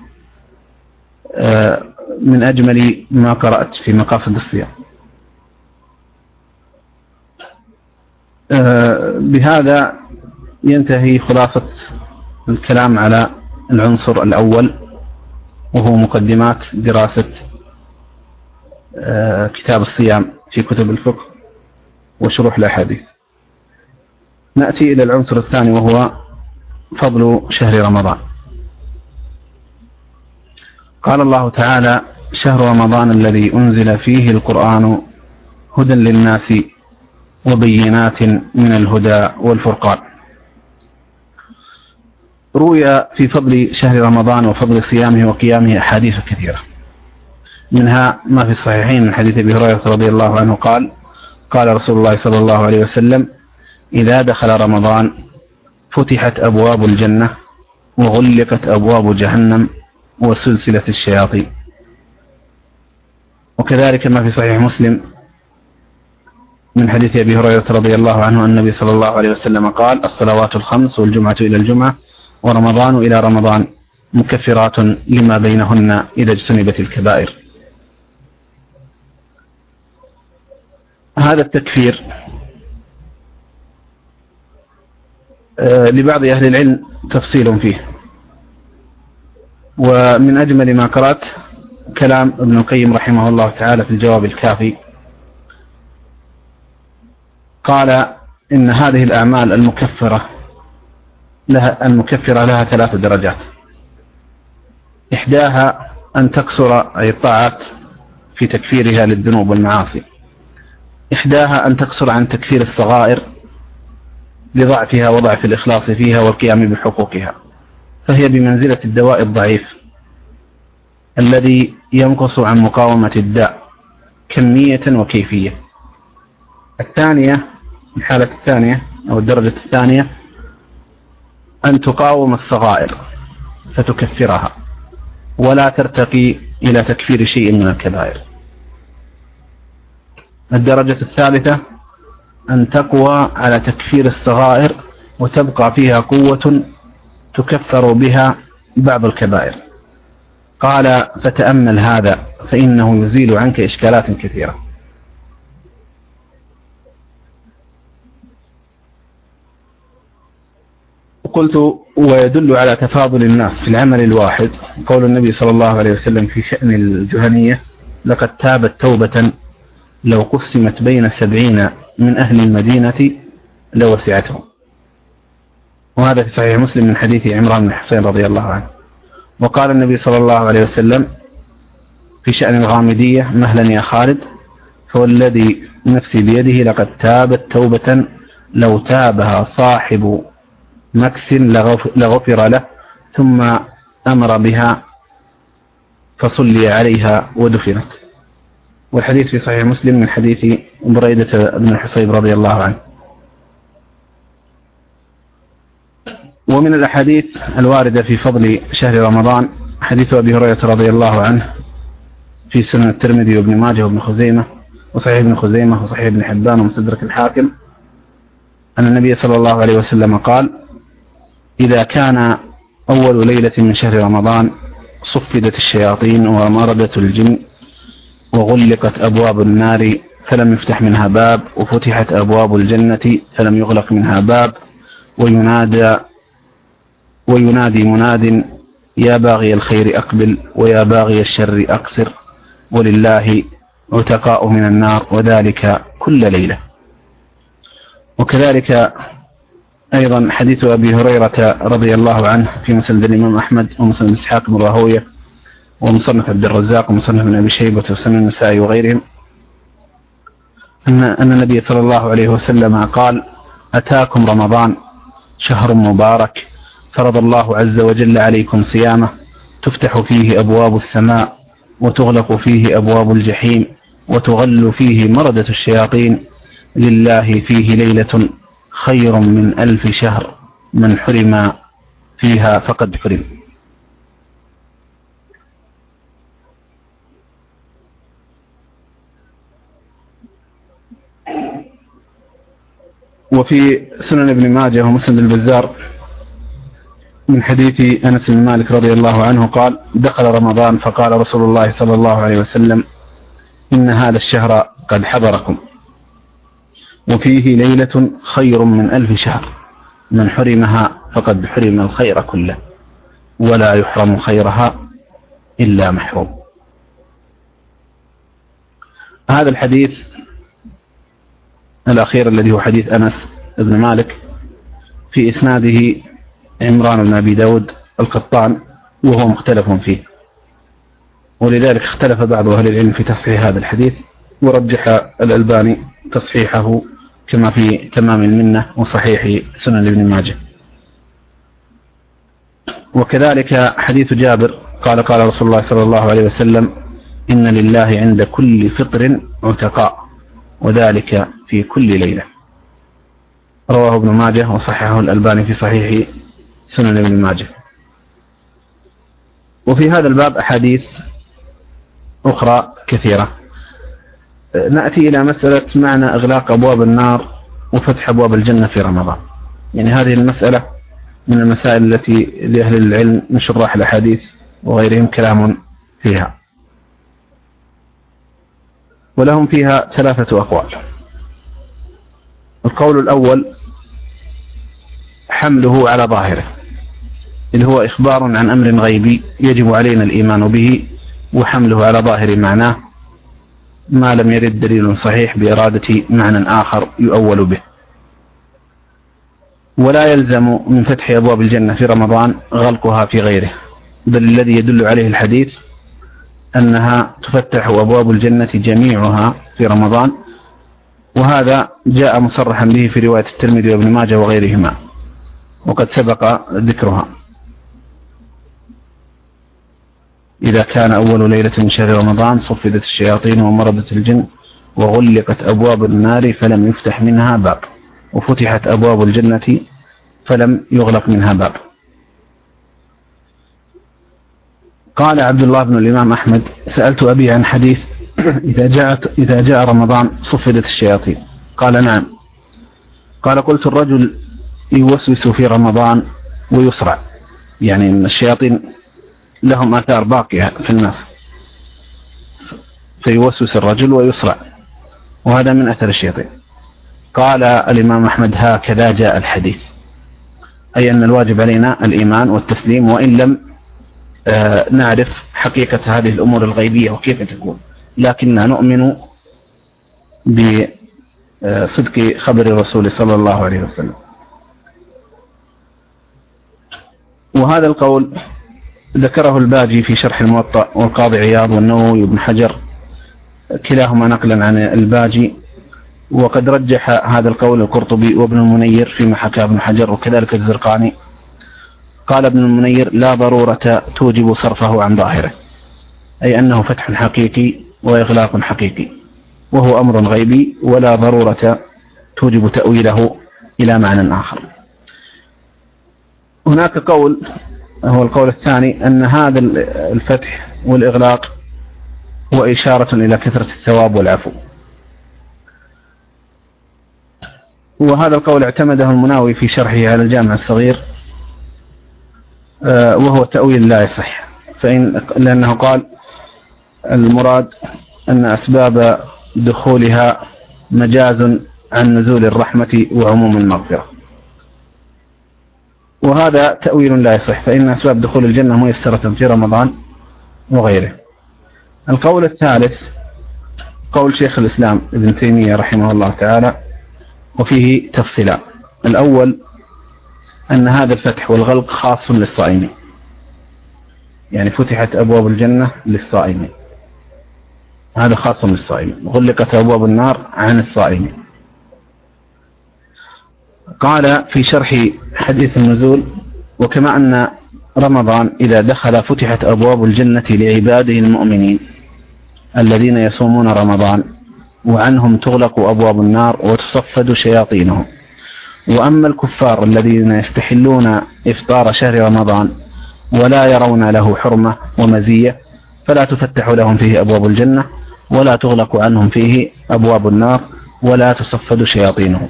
من أجمل ما قرأت في مقاصد الصيام. بهذا ينتهي خلاصة الكلام على العنصر الأول، وهو مقدمات دراسة كتاب الصيام في كتب الفقه وشروح الأحاديث. نأتي إلى العنصر الثاني وهو فضل شهر رمضان. قال الله تعالى: شهر رمضان الذي أنزل فيه القرآن هدى للناس وبينات من الهدى والفرقان. روي في فضل شهر رمضان وفضل صيامه وقيامه أحاديث كثيرة، منها ما في الصحيحين من حديث أبي هريرة رضي الله عنه قال: قال رسول الله صلى الله عليه وسلم: إذا دخل رمضان فتحت أبواب الجنة وغلقت أبواب جهنم وسلسلة الشياطين. وكذلك ما في صحيح مسلم من حديث أبي هريرة رضي الله عنه أن النبي صلى الله عليه وسلم قال: الصلوات الخمس والجمعة إلى الجمعة ورمضان إلى رمضان مكفرات لما بينهن إذا اجتنبت الكبائر. هذا التكفير لبعض أهل العلم تفصيل فيه، ومن أجمل ما قرأت كلام ابن القيم رحمه الله تعالى في الجواب الكافي. قال: إن هذه الأعمال المكفرة لها المكفرة لها ثلاث درجات. إحداها أن تقصر أي الطاعات في تكفيرها للذنوب والمعاصي. إحداها أن تقصر عن تكفير الصغائر لضعفها وضعف الإخلاص فيها والقيام بحقوقها، فهي بمنزلة الدواء الضعيف الذي ينقص عن مقاومة الداء كمية وكيفية. الثانية، الحالة الثانية أو الدرجة الثانية، أن تقاوم الصغائر فتكفرها ولا ترتقي إلى تكفير شيء من الكبائر. الدرجة الثالثة أن تقوى على تكفير الصغائر وتبقى فيها قوة تكفر بها بعض الكبائر. قال: فتأمل هذا فإنه يزيل عنك إشكالات كثيرة. قلت: ويدل على تفاضل الناس في العمل الواحد قول النبي صلى الله عليه وسلم في شأن الجهنية: لقد تابت توبة لو قسمت بين سبعين من أهل المدينة لوسعتهم. وهذا في صحيح مسلم من حديث عمران بن حسين رضي الله عنه. وقال النبي صلى الله عليه وسلم في شأن الغامدية: مهلا يا خالد، فوالذي نفسي بيده لقد تابت توبة لو تابها صاحب مكس لغفر له، ثم أمر بها فصلي عليها ودفنت. والحديث في صحيح مسلم من حديث بريدة بن الحصيب رضي الله عنه. ومن الأحاديث الواردة في فضل شهر رمضان حديث أبي هريرة رضي الله عنه في سنن الترمذي وابن ماجه وابن خزيمة وصحيح ابن خزيمة وصحيح ابن حبان ومستدرك الحاكم أن النبي صلى الله عليه وسلم قال: إذا كان أول ليلة من شهر رمضان صفدت الشياطين ومردت الجن وغلقت أبواب النار فلم يفتح منها باب، وفتحت أبواب الجنة فلم يغلق منها باب، وينادى وينادي مناد يا باغي الخير أقبل ويا باغي الشر أقصر، ولله عتقاء من النار وذلك كل ليلة. وكذلك أيضا حديث أبي هريرة رضي الله عنه في مسند الإمام أحمد ومسند إسحاق بن راهويه ومصنف عبد الرزاق ومصنف ابن أبي شيبة وسنن النسائي وغيرهم، أن أن النبي صلى الله عليه وسلم قال: أتاكم رمضان شهر مبارك فرض الله عز وجل عليكم صيامه، تفتح فيه أبواب السماء وتغلق فيه أبواب الجحيم وتغل فيه مردة الشياطين، لله فيه ليلة خير من ألف شهر، من حرم فيها فقد حرم. وفي سنن ابن ماجه ومسند البزار من حديث أنس بن مالك رضي الله عنه قال: دخل رمضان فقال رسول الله صلى الله عليه وسلم: إن هذا الشهر قد حضركم وفيه ليلة خير من ألف شهر، من حرمها فقد حرم الخير كله، ولا يحرم خيرها إلا محروم. هذا الحديث الأخير الذي هو حديث أنس بن مالك في إسناده عمران بن أبي داود القطان، وهو مختلف فيه، ولذلك اختلف بعض أهل العلم في تصحيح هذا الحديث، ورجح الألباني تصحيحه كما في تمام المنة وصحيح سنن ابن ماجه. وكذلك حديث جابر قال: قال رسول الله صلى الله عليه وسلم: إن لله عند كل فطر عتقاء، وذلك في كل ليلة. رواه ابن ماجه وصححه الألباني في صحيح سنن ابن ماجه. وفي هذا الباب أحاديث أخرى كثيرة. نأتي إلى مسألة معنى إغلاق أبواب النار وفتح أبواب الجنة في رمضان. يعني هذه المسألة من المسائل التي لأهل العلم من شراح الأحاديث وغيرهم كلام فيها، ولهم فيها ثلاثة أقوال. القول الأول حمله على ظاهره، اللي هو إخبار عن أمر غيبي يجب علينا الإيمان به، وحمله على ظاهر معناه ما لم يرد دليل صحيح بإرادة معنى آخر يؤول به. ولا يلزم من فتح أبواب الجنة في رمضان غلقها في غيره، بل الذي يدل عليه الحديث أنها تفتح أبواب الجنة جميعها في رمضان، وهذا جاء مصرحا به في رواية الترمذي وابن ماجه وغيرهما، وقد سبق ذكرها: إذا كان أول ليلة من شهر رمضان صفدت الشياطين ومردت الجن وغلقت أبواب النار فلم يفتح منها باب، وفتحت أبواب الجنة فلم يغلق منها باب. قال عبد الله بن الإمام أحمد: سألت أبي عن حديث إذا جاءت إذا جاء رمضان صفدت الشياطين. قال: نعم. قال: قلت: الرجل يوسوس في رمضان ويسرع، يعني أن الشياطين لهم آثار باقية في الناس، فيوسوس الرجل ويسرع، وهذا من أثر الشياطين. قال الإمام أحمد: هكذا جاء الحديث، أي أن الواجب علينا الإيمان والتسليم، وإن لم آه نعرف حقيقة هذه الأمور الغيبية وكيف تكون، لكننا نؤمن بصدق خبر الرسول صلى الله عليه وسلم. وهذا القول ذكره الباجي في شرح الموطأ، والقاضي عياض والنووي وابن حجر كلاهما نقلا عن الباجي، وقد رجح هذا القول القرطبي وابن المنير فيما حكى ابن حجر، وكذلك الزرقاني. قال ابن المنير: لا ضرورة توجب صرفه عن ظاهره، أي أنه فتح حقيقي وإغلاق حقيقي، وهو أمر غيبي، ولا ضرورة توجب تأويله إلى معنى آخر. هناك قول هو القول الثاني، أن هذا الفتح والإغلاق هو إشارة إلى كثرة الثواب والعفو، وهذا القول اعتمده المناوي في شرحه على الجامع الصغير، وهو تأويل لا يصح، فإن لأنه قال: المراد أن أسباب دخولها مجاز عن نزول الرحمة وعموم المغفرة. وهذا تأويل لا يصح، فإن أسباب دخول الجنة ميسرة في رمضان وغيره. القول الثالث قول شيخ الإسلام ابن تيمية رحمه الله تعالى، وفيه تفصيلان. الأول أن هذا الفتح والغلق خاص للصائمين، يعني فتحت أبواب الجنة للصائمين، هذا خاص للصائمين. غلقت أبواب النار عن الصائمين. قال في شرح حديث النزول: وكما أن رمضان إذا دخل فتحت أبواب الجنة لعباده المؤمنين الذين يصومون رمضان، وعنهم تغلق أبواب النار وتصفد شياطينهم. وأما الكفار الذين يستحلون إفطار شهر رمضان ولا يرون له حرمة ومزية، فلا تفتح لهم فيه أبواب الجنة، ولا تغلق عنهم فيه أبواب النار، ولا تصفد شياطينهم.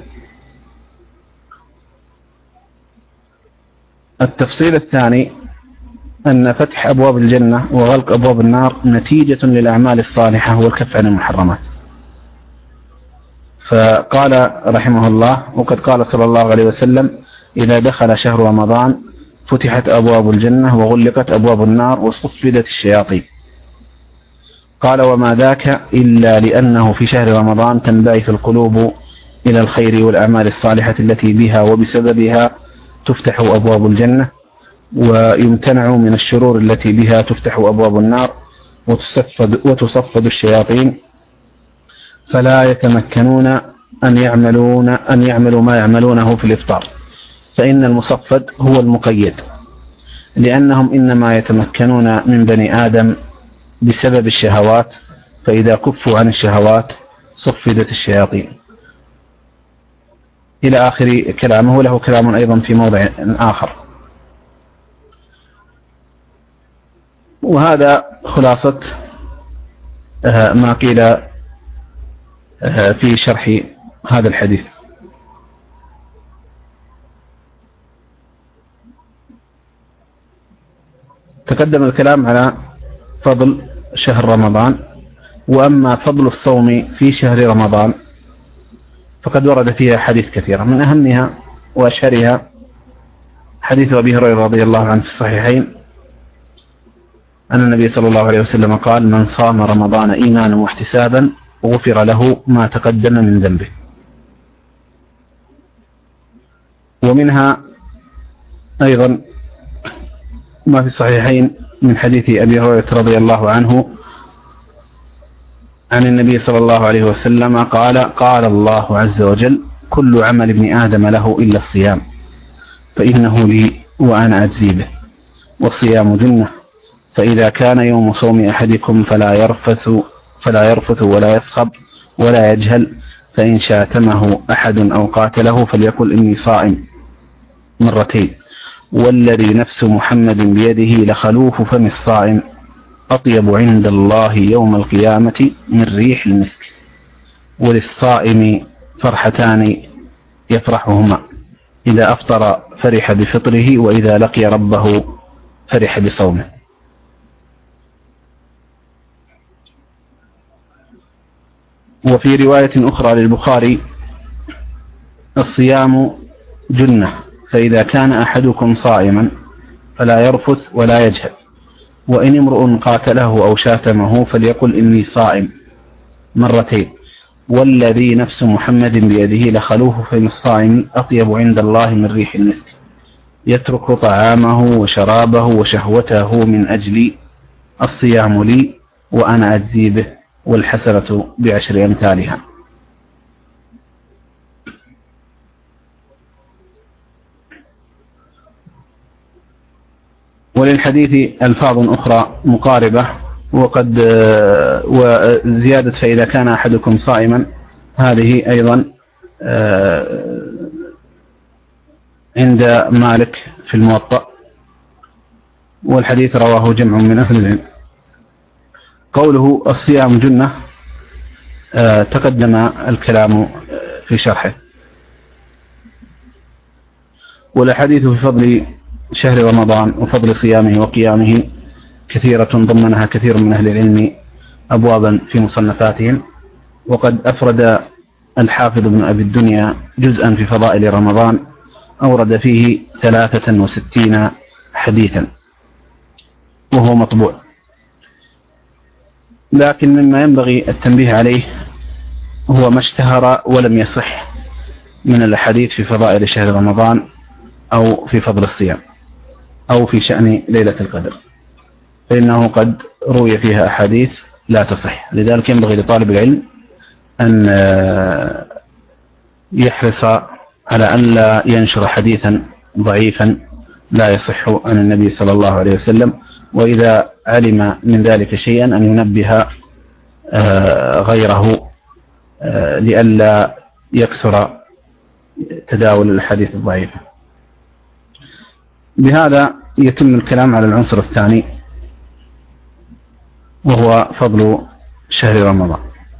التفصيل الثاني أن فتح أبواب الجنة وغلق أبواب النار نتيجة للأعمال الصالحة والكف عن المحرمات. فقال رحمه الله: وقد قال صلى الله عليه وسلم: إذا دخل شهر رمضان فتحت أبواب الجنة وغلقت أبواب النار وصفدت الشياطين. قال: وما ذاك إلا لأنه في شهر رمضان تنبعث القلوب إلى الخير والأعمال الصالحة التي بها وبسببها تفتح أبواب الجنة، ويمتنع من الشرور التي بها تفتح أبواب النار وتصفد, وتصفد الشياطين، فلا يتمكنون أن يعملون أن يعملوا ما يعملونه في الإفطار، فإن المصفد هو المقيد، لأنهم إنما يتمكنون من بني آدم بسبب الشهوات، فإذا كفوا عن الشهوات صفدت الشياطين، إلى آخر كلامه. له كلام أيضا في موضع آخر. وهذا خلاصة ما قيل في شرح هذا الحديث. تقدم الكلام على فضل شهر رمضان. وأما فضل الصوم في شهر رمضان فقد ورد فيها حديث كثيرة، من أهمها وأشهرها حديث أبي هريرة رضي الله عنه في الصحيحين أن النبي صلى الله عليه وسلم قال: من صام رمضان إيمانا واحتسابا غفر له ما تقدم من ذنبه. ومنها أيضا ما في الصحيحين من حديث أبي هريرة رضي الله عنه عن النبي صلى الله عليه وسلم قال: قال الله عز وجل: كل عمل ابن آدم له إلا الصيام فإنه لي وأنا أجزي به، والصيام جنة، فإذا كان يوم صوم أحدكم فلا يرفث فلا يرفث ولا يصخب ولا يجهل، فإن شاتمه أحد أو قاتله فليقل إني صائم مرتين، والذي نفس محمد بيده لخلوف فم الصائم أطيب عند الله يوم القيامة من ريح المسك. وللصائم فرحتان يفرحهما: إذا أفطر فرح بفطره، وإذا لقي ربه فرح بصومه. وفي رواية أخرى للبخاري: الصيام جنة، فإذا كان أحدكم صائما فلا يرفث ولا يجهل، وإن امرؤ قاتله أو شاتمه فليقل إني صائم مرتين، والذي نفس محمد بيده لخلوف فم الصائم أطيب عند الله من ريح المسك، يترك طعامه وشرابه وشهوته من أجلي، الصيام لي وأنا أجزي به، والحسنة بعشر أمثالها. وللحديث ألفاظ أخرى مقاربة، وقد وزيادة فإذا كان أحدكم صائما هذه أيضا عند مالك في الموطأ، والحديث رواه جمع من أهل العلم. قوله الصيام جنة تقدم الكلام في شرحه. والحديث في فضل شهر رمضان وفضل صيامه وقيامه كثيرة، ضمنها كثير من أهل العلم أبوابا في مصنفاتهم. وقد أفرد الحافظ ابن أبي الدنيا جزءا في فضائل رمضان أورد فيه ثلاثة وستين حديثا وهو مطبوع، لكن مما ينبغي التنبيه عليه هو ما اشتهر ولم يصح من الأحاديث في فضائل شهر رمضان أو في فضل الصيام أو في شأن ليلة القدر، فإنه قد روي فيها أحاديث لا تصح. لذلك ينبغي لطالب العلم أن يحرص على أن لا ينشر حديثا ضعيفا لا يصح عن النبي صلى الله عليه وسلم، وإذا علم من ذلك شيئا أن ينبه غيره لئلا يكثر تداول الحديث الضعيفة. بهذا يتم الكلام على العنصر الثاني وهو فضل شهر رمضان.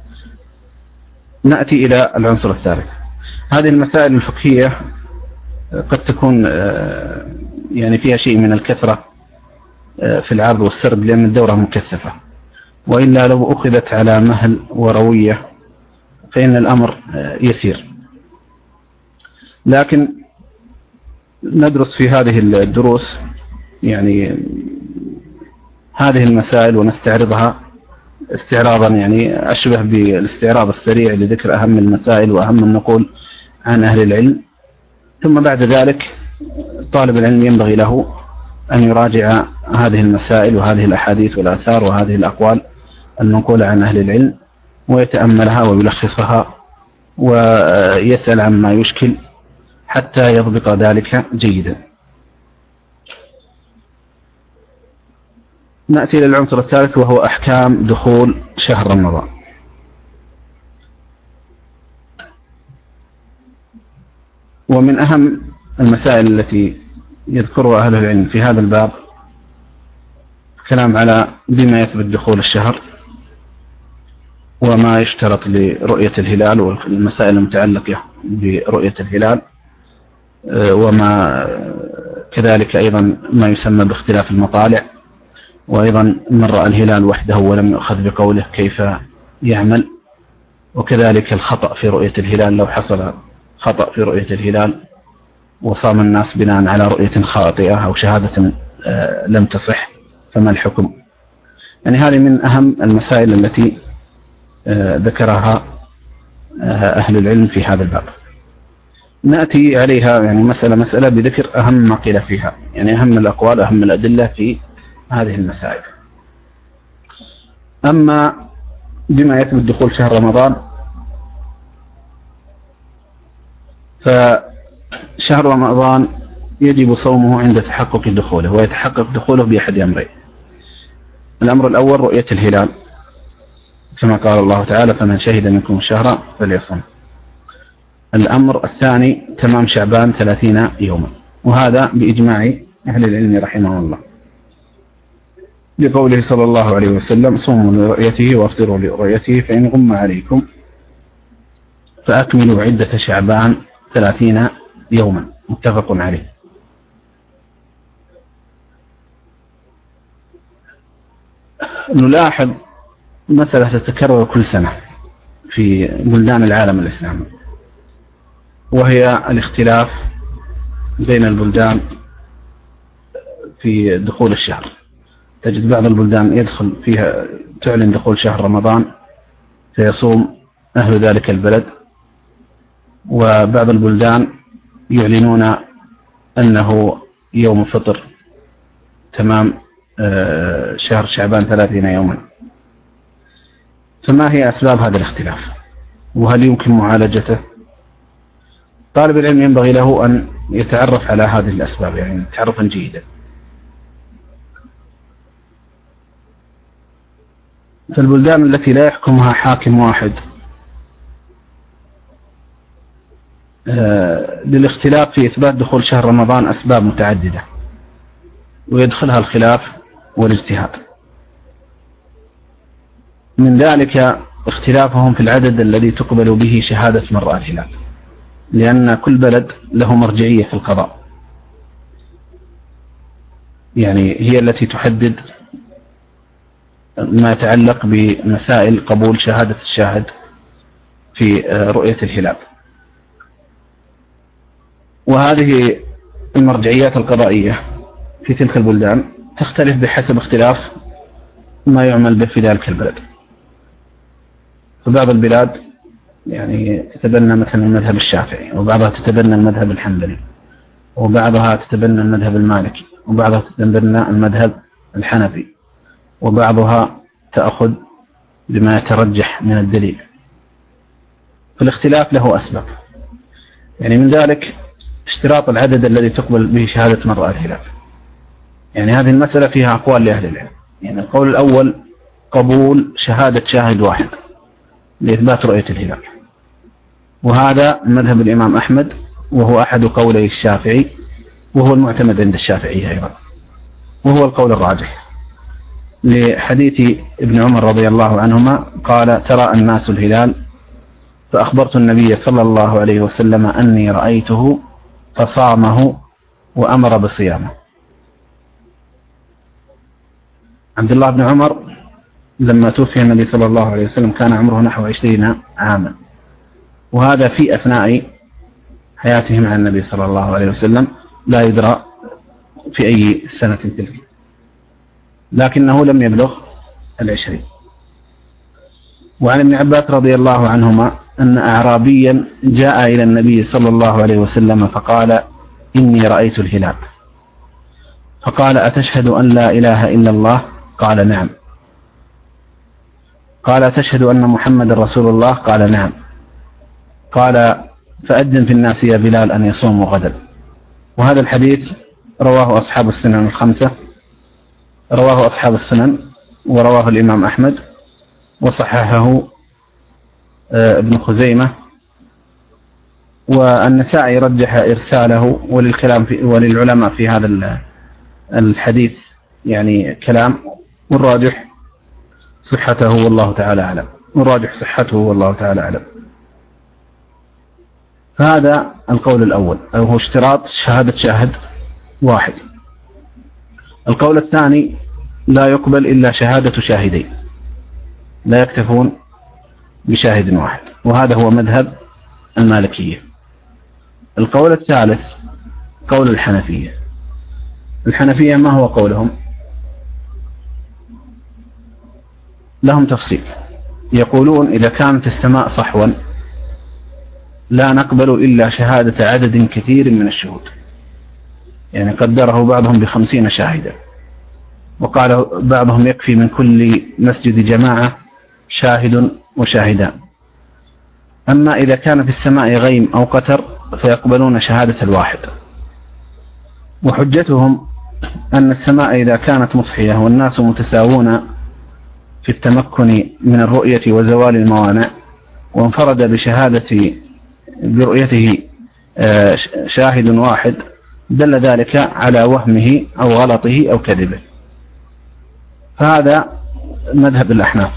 نأتي إلى العنصر الثالث. هذه المسائل الفقهية قد تكون يعني فيها شيء من الكثرة في العرض والسرد لأن الدورة مكثفة، وإلا لو أخذت على مهل وروية فإن الأمر يسير. لكن ندرس في هذه الدروس يعني هذه المسائل ونستعرضها استعراضا يعني أشبه بالاستعراض السريع لذكر أهم المسائل وأهم النقول عن أهل العلم، ثم بعد ذلك طالب العلم ينبغي له أن يراجع هذه المسائل وهذه الأحاديث والآثار وهذه الأقوال المنقولة عن أهل العلم ويتأملها ويلخصها ويسأل عما يشكل حتى يضبط ذلك جيدا. نأتي إلى العنصر الثالث وهو أحكام دخول شهر رمضان. ومن أهم المسائل التي يذكرها أهل العلم في هذا الباب كلام على بما يثبت دخول الشهر وما يشترط لرؤية الهلال والمسائل المتعلقة برؤية الهلال، وما كذلك أيضا ما يسمى باختلاف المطالع، وأيضا من رأى الهلال وحده ولم يؤخذ بقوله كيف يعمل، وكذلك الخطأ في رؤية الهلال لو حصل خطأ في رؤية الهلال وصام الناس بناء على رؤية خاطئة أو شهادة لم تصح فما الحكم. يعني هذه من أهم المسائل التي ذكرها أهل العلم في هذا الباب. نأتي عليها يعني مسألة مسألة بذكر أهم ما قيل فيها، يعني أهم الأقوال أهم الأدلة في هذه المسائل. أما بما يثبت دخول شهر رمضان، فشهر رمضان يجب صومه عند تحقق دخوله، ويتحقق دخوله بأحد أمرين. الأمر الأول رؤية الهلال كما قال الله تعالى فمن شهد منكم الشهر فليصم. الأمر الثاني تمام شعبان ثلاثين يوما، وهذا بإجماع أهل العلم رحمه الله لقوله صلى الله عليه وسلم صوموا لرؤيته وافطروا لرؤيته فإن غم عليكم فأكملوا عدة شعبان ثلاثين يوما، متفق عليه. نلاحظ مسألة تتكرر كل سنة في بلدان العالم الإسلامي، وهي الاختلاف بين البلدان في دخول الشهر. تجد بعض البلدان يدخل فيها تعلن دخول شهر رمضان فيصوم أهل ذلك البلد، وبعض البلدان يعلنون أنه يوم فطر تمام شهر شعبان ثلاثين يوما. فما هي أسباب هذا الاختلاف وهل يمكن معالجته؟ طالب العلم ينبغي له أن يتعرف على هذه الأسباب يعني تعرفا جيدا. فالبلدان التي لا يحكمها حاكم واحد للاختلاف في إثبات دخول شهر رمضان أسباب متعددة ويدخلها الخلاف والاجتهاد. من ذلك اختلافهم في العدد الذي تقبل به شهادة من رأى الهلال، لأن كل بلد له مرجعية في القضاء، يعني هي التي تحدد ما يتعلق بمسائل قبول شهادة الشاهد في رؤية الهلال. وهذه المرجعيات القضائية في تلك البلدان تختلف بحسب اختلاف ما يعمل به في ذلك البلد. فبعض البلاد يعني تتبنى مثلا المذهب الشافعي، وبعضها تتبنى المذهب الحنبلي، وبعضها تتبنى المذهب المالكي، وبعضها تتبنى المذهب الحنفي، وبعضها تأخذ بما يترجح من الدليل. فالاختلاف له أسباب، يعني من ذلك اشتراط العدد الذي تقبل به شهادة من رأى الهلال. يعني هذه المسألة فيها أقوال لأهل العلم. يعني القول الأول قبول شهادة شاهد واحد لإثبات رؤية الهلال، وهذا مذهب الإمام أحمد، وهو أحد قولي الشافعي، وهو المعتمد عند الشافعي أيضا، وهو القول الراجح لحديث ابن عمر رضي الله عنهما قال: ترى الناس الهلال فأخبرت النبي صلى الله عليه وسلم أني رأيته فصامه وأمر بصيامه. عبد الله بن عمر لما توفي النبي صلى الله عليه وسلم كان عمره نحو عشرين عاما، وهذا في أثناء حياته مع النبي صلى الله عليه وسلم، لا يدرى في أي سنة تلك، لكنه لم يبلغ العشرين. وعن ابن عباس رضي الله عنهما أن أعرابيا جاء إلى النبي صلى الله عليه وسلم فقال: إني رأيت الهلال. فقال: أتشهد أن لا إله إلا الله؟ قال: نعم. قال: أتشهد أن محمد رسول الله؟ قال: نعم. قال: فأذن في الناس يا بلال أن يصوموا غدا. وهذا الحديث رواه أصحاب السنن الخمسة، رواه أصحاب السنن، ورواه الإمام أحمد، وصححه ابن خزيمة، والنسائي رجح إرساله، وللكلام في وللعلماء في هذا الحديث يعني كلام، والراجح صحته والله تعالى أعلم، والراجح صحته والله تعالى أعلم. فهذا القول الأول، أو هو اشتراط شهادة شاهد واحد. القول الثاني: لا يقبل إلا شهادة شاهدين، لا يكتفون بشاهد واحد، وهذا هو مذهب المالكية. القول الثالث قول الحنفية. الحنفية ما هو قولهم؟ لهم تفصيل. يقولون: إذا كانت السماء صحوا لا نقبل إلا شهادة عدد كثير من الشهود، يعني قدره بعضهم بخمسين شاهدا، وقال بعضهم يكفي من كل مسجد جماعة شاهد وشاهدان. أما إذا كان في السماء غيم أو قتر فيقبلون شهادة الواحد. وحجتهم أن السماء إذا كانت مصحية والناس متساوون في التمكن من الرؤية وزوال الموانع، وانفرد بشهادة برؤيته شاهد واحد، دل ذلك على وهمه أو غلطه أو كذبه. فهذا مذهب الأحناف.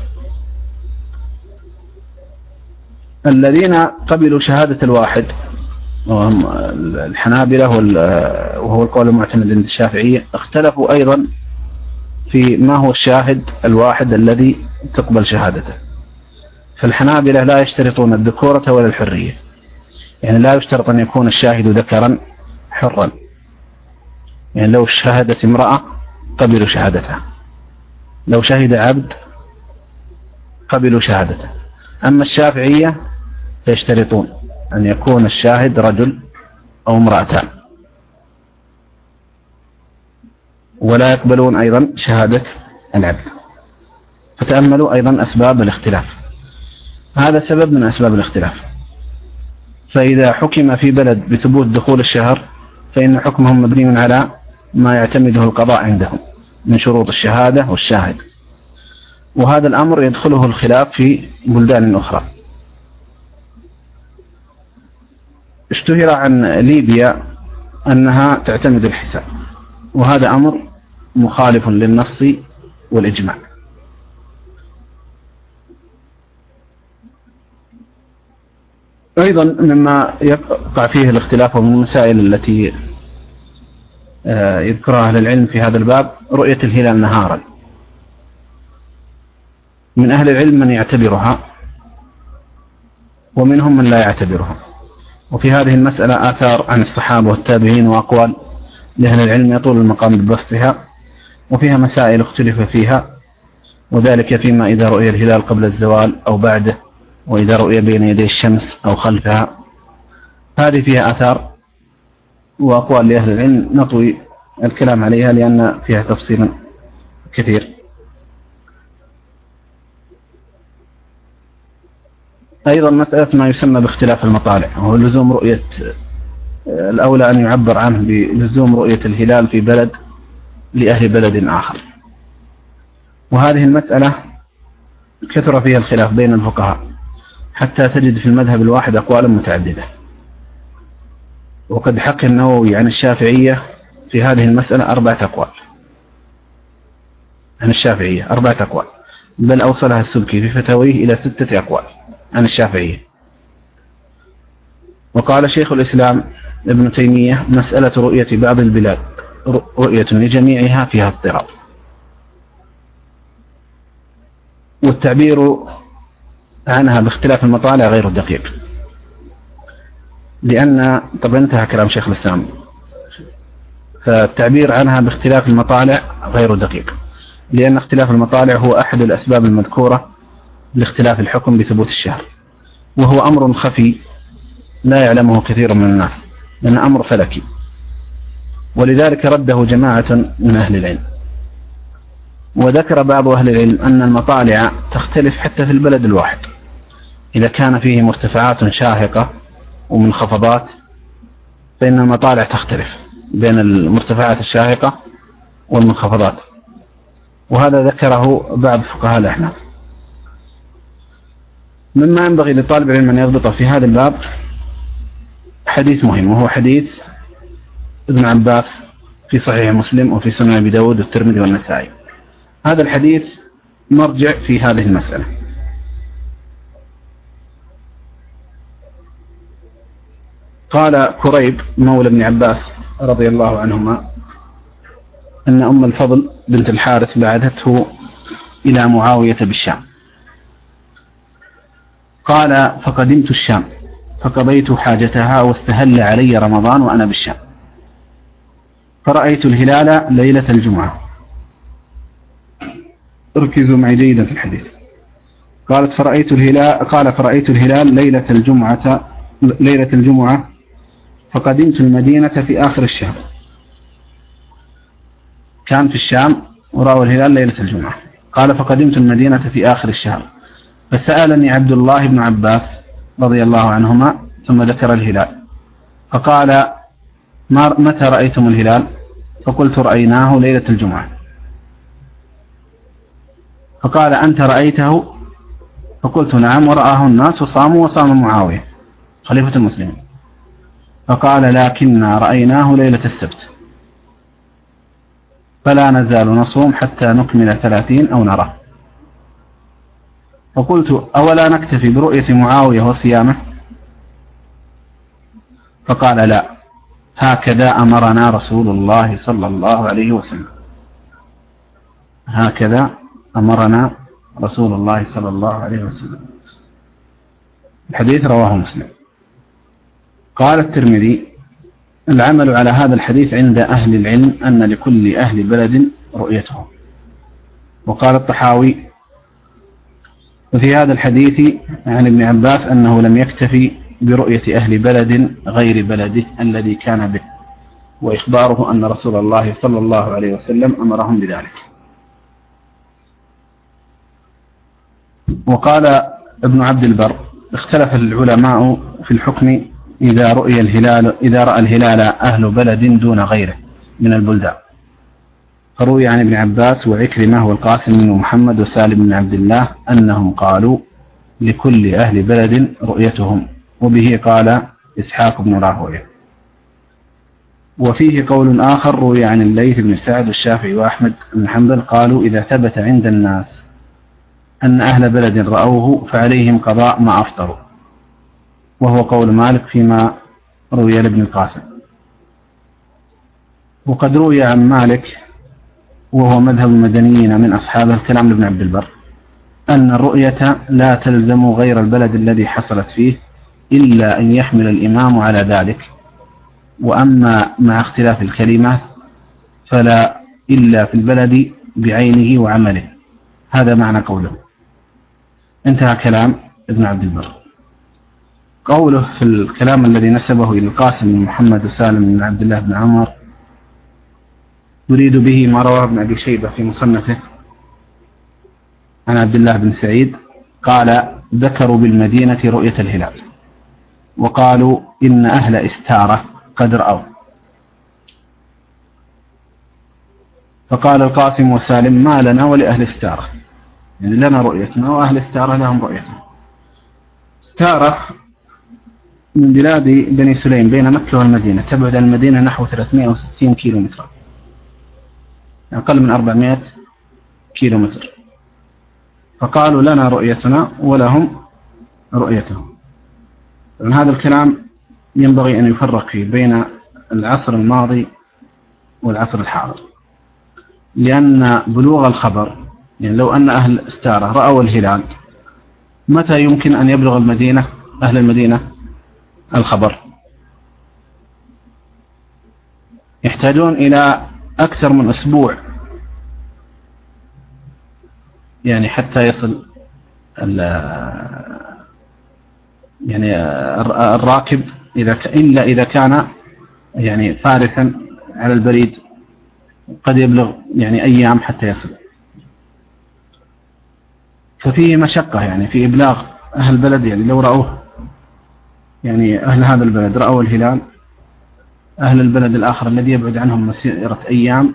الذين قبلوا شهادة الواحد وهم الحنابلة، وهو القول المعتمد عند الشافعية، اختلفوا أيضا في ما هو الشاهد الواحد الذي تقبل شهادته. فالحنابلة لا يشترطون الذكورة ولا الحرية، يعني لا يشترط أن يكون الشاهد ذكرا حرا، يعني لو شهدت امرأة قبلوا شهادتها، لو شهد عبد قبلوا شهادته. أما الشافعية فيشترطون أن يكون الشاهد رجل أو امرأتان، ولا يقبلون أيضا شهادة العبد. فتأملوا أيضا أسباب الاختلاف، هذا سبب من أسباب الاختلاف. فإذا حكم في بلد بثبوت دخول الشهر فإن حكمهم مبني على ما يعتمده القضاء عندهم من شروط الشهادة والشاهد، وهذا الأمر يدخله الخلاف في بلدان أخرى. اشتهر عن ليبيا أنها تعتمد الحساب، وهذا أمر مخالف للنص والإجماع. أيضا مما يقع فيه الاختلاف ومن المسائل التي يذكرها أهل العلم في هذا الباب رؤية الهلال نهارا. من أهل العلم من يعتبرها ومنهم من لا يعتبرها. وفي هذه المسألة آثار عن الصحابة والتابعين وأقوال لأهل العلم يطول المقام ببسطها، وفيها مسائل اختلف فيها، وذلك فيما إذا رؤي الهلال قبل الزوال أو بعده، وإذا رؤي بين يدي الشمس أو خلفها. هذه فيها آثار وأقوال لأهل العلم نطوي الكلام عليها لأن فيها تفصيل كثير. أيضا مسألة ما يسمى باختلاف المطالع، وهو لزوم رؤية، الأولى أن يعبر عنه بلزوم رؤية الهلال في بلد لأهل بلد آخر. وهذه المسألة كثر فيها الخلاف بين الفقهاء حتى تجد في المذهب الواحد أقوالا متعددة. وقد حكى النووي عن الشافعية في هذه المسألة أربعة أقوال، عن الشافعية أربعة أقوال، بل أوصلها السبكي في فتاويه إلى ستة أقوال عن الشافعية. وقال شيخ الإسلام ابن تيمية: مسألة رؤية بعض البلاد رؤية لجميعها فيها اضطراب. والتعبير عنها باختلاف المطالع غير دقيق، لأن طبعا انتهى كلام شيخ الإسلام، فالتعبير عنها باختلاف المطالع غير دقيق، لأن اختلاف المطالع هو أحد الأسباب المذكورة لاختلاف الحكم بثبوت الشهر، وهو أمر خفي لا يعلمه كثير من الناس، لأن أمر فلكي، ولذلك رده جماعة من أهل العلم. وذكر بعض أهل العلم أن المطالع تختلف حتى في البلد الواحد، إذا كان فيه مرتفعات شاهقة ومنخفضات فإن المطالع تختلف بين المرتفعات الشاهقة والمنخفضات، وهذا ذكره بعض فقهاء الأحناف. مما ينبغي لطالب العلم أن يضبطه في هذا الباب حديث مهم، وهو حديث ابن عباس في صحيح مسلم وفي سنن أبي داود والترمذي والنسائي. هذا الحديث مرجع في هذه المسألة. قال كريب مولى ابن عباس رضي الله عنهما أن أم الفضل بنت الحارث بعثته إلى معاوية بالشام. قال: فقدمت الشام فقضيت حاجتها واستهل علي رمضان وأنا بالشام، فرأيت الهلال ليلة الجمعة. ركزوا معي جيدا في الحديث. قالت: فرأيت الهلال قال فرأيت الهلال ليلة الجمعة ليلة الجمعة فقدمت المدينة في آخر الشهر. كان في الشام ورأوا الهلال ليلة الجمعة. قال: فقدمت المدينة في آخر الشهر فسألني عبد الله بن عباس رضي الله عنهما ثم ذكر الهلال، فقال: متى رأيتم الهلال؟ فقلت: رأيناه ليلة الجمعة. فقال: أنت رأيته؟ فقلت: نعم، ورآه الناس وصاموا وصام معاوية خليفة المسلمين. فقال: لكننا رأيناه ليلة السبت، فلا نزال نصوم حتى نكمل ثلاثين أو نرى. فقلت: أولا نكتفي برؤية معاوية وصيامه؟ فقال: لا، هكذا أمرنا رسول الله صلى الله عليه وسلم. هكذا أمرنا رسول الله صلى الله عليه وسلم. الحديث رواه مسلم. قال الترمذي: العمل على هذا الحديث عند أهل العلم أن لكل أهل بلد رؤيته. وقال الطحاوي: وفي هذا الحديث عن ابن عباس أنه لم يكتفي برؤية أهل بلد غير بلده الذي كان به، وإخباره أن رسول الله صلى الله عليه وسلم أمرهم بذلك. وقال ابن عبد البر: اختلف العلماء في الحكم إذا رؤي الهلال إذا رأى الهلال أهل بلد دون غيره من البلدان. فروي عن ابن عباس وعكرمة والقاسم بن محمد وسالم بن عبد الله أنهم قالوا لكل أهل بلد رؤيتهم، وبه قال إسحاق بن راهويه. وفيه قول آخر روي عن الليث بن سعد والشافعي وأحمد بن حنبل قالوا: إذا ثبت عند الناس أن أهل بلد رأوه فعليهم قضاء ما أفطروا، وهو قول مالك فيما روي لابن القاسم. وقد روي عن مالك وهو مذهب المدنيين من أصحابه الكلام لابن عبد البر أن الرؤية لا تلزم غير البلد الذي حصلت فيه إلا أن يحمل الإمام على ذلك، وأما مع اختلاف الكلمات فلا إلا في البلد بعينه وعمله. هذا معنى قوله. انتهى كلام ابن عبد البر. قوله في الكلام الذي نسبه إلى القاسم بن محمد وسالم بن عبد الله بن عمر يريد به ما رواه ابن أبي شيبة في مصنفه عن عبد الله بن سعيد قال: ذكروا بالمدينة رؤية الهلال وقالوا إن أهل إستارة قد رأوا. فقال القاسم وسالم: ما لنا ولأهل إستارة، يعني لنا رؤيتنا وأهل إستارة لهم رؤيتنا. إستارة من بلاد بني سليم بين مكة والمدينة، تبعد عن المدينة نحو ثلاثمائة وستين كيلو متر، أقل من أربعمائة كيلو متر. فقالوا لنا رؤيتنا ولهم رؤيتهم. هذا الكلام ينبغي أن يفرق فيه بين العصر الماضي والعصر الحاضر، لأن بلوغ الخبر، يعني لو أن أهل استارة رأوا الهلال، متى يمكن أن يبلغ المدينة أهل المدينة الخبر؟ يحتاجون إلى أكثر من أسبوع يعني حتى يصل يعني الراكب إذا إلا إذا كان يعني فارسا على البريد قد يبلغ يعني أيام حتى يصل. ففيه مشقة يعني في إبلاغ أهل البلد، يعني لو رأوه، يعني أهل هذا البلد رأوا الهلال، أهل البلد الآخر الذي يبعد عنهم مسيرة أيام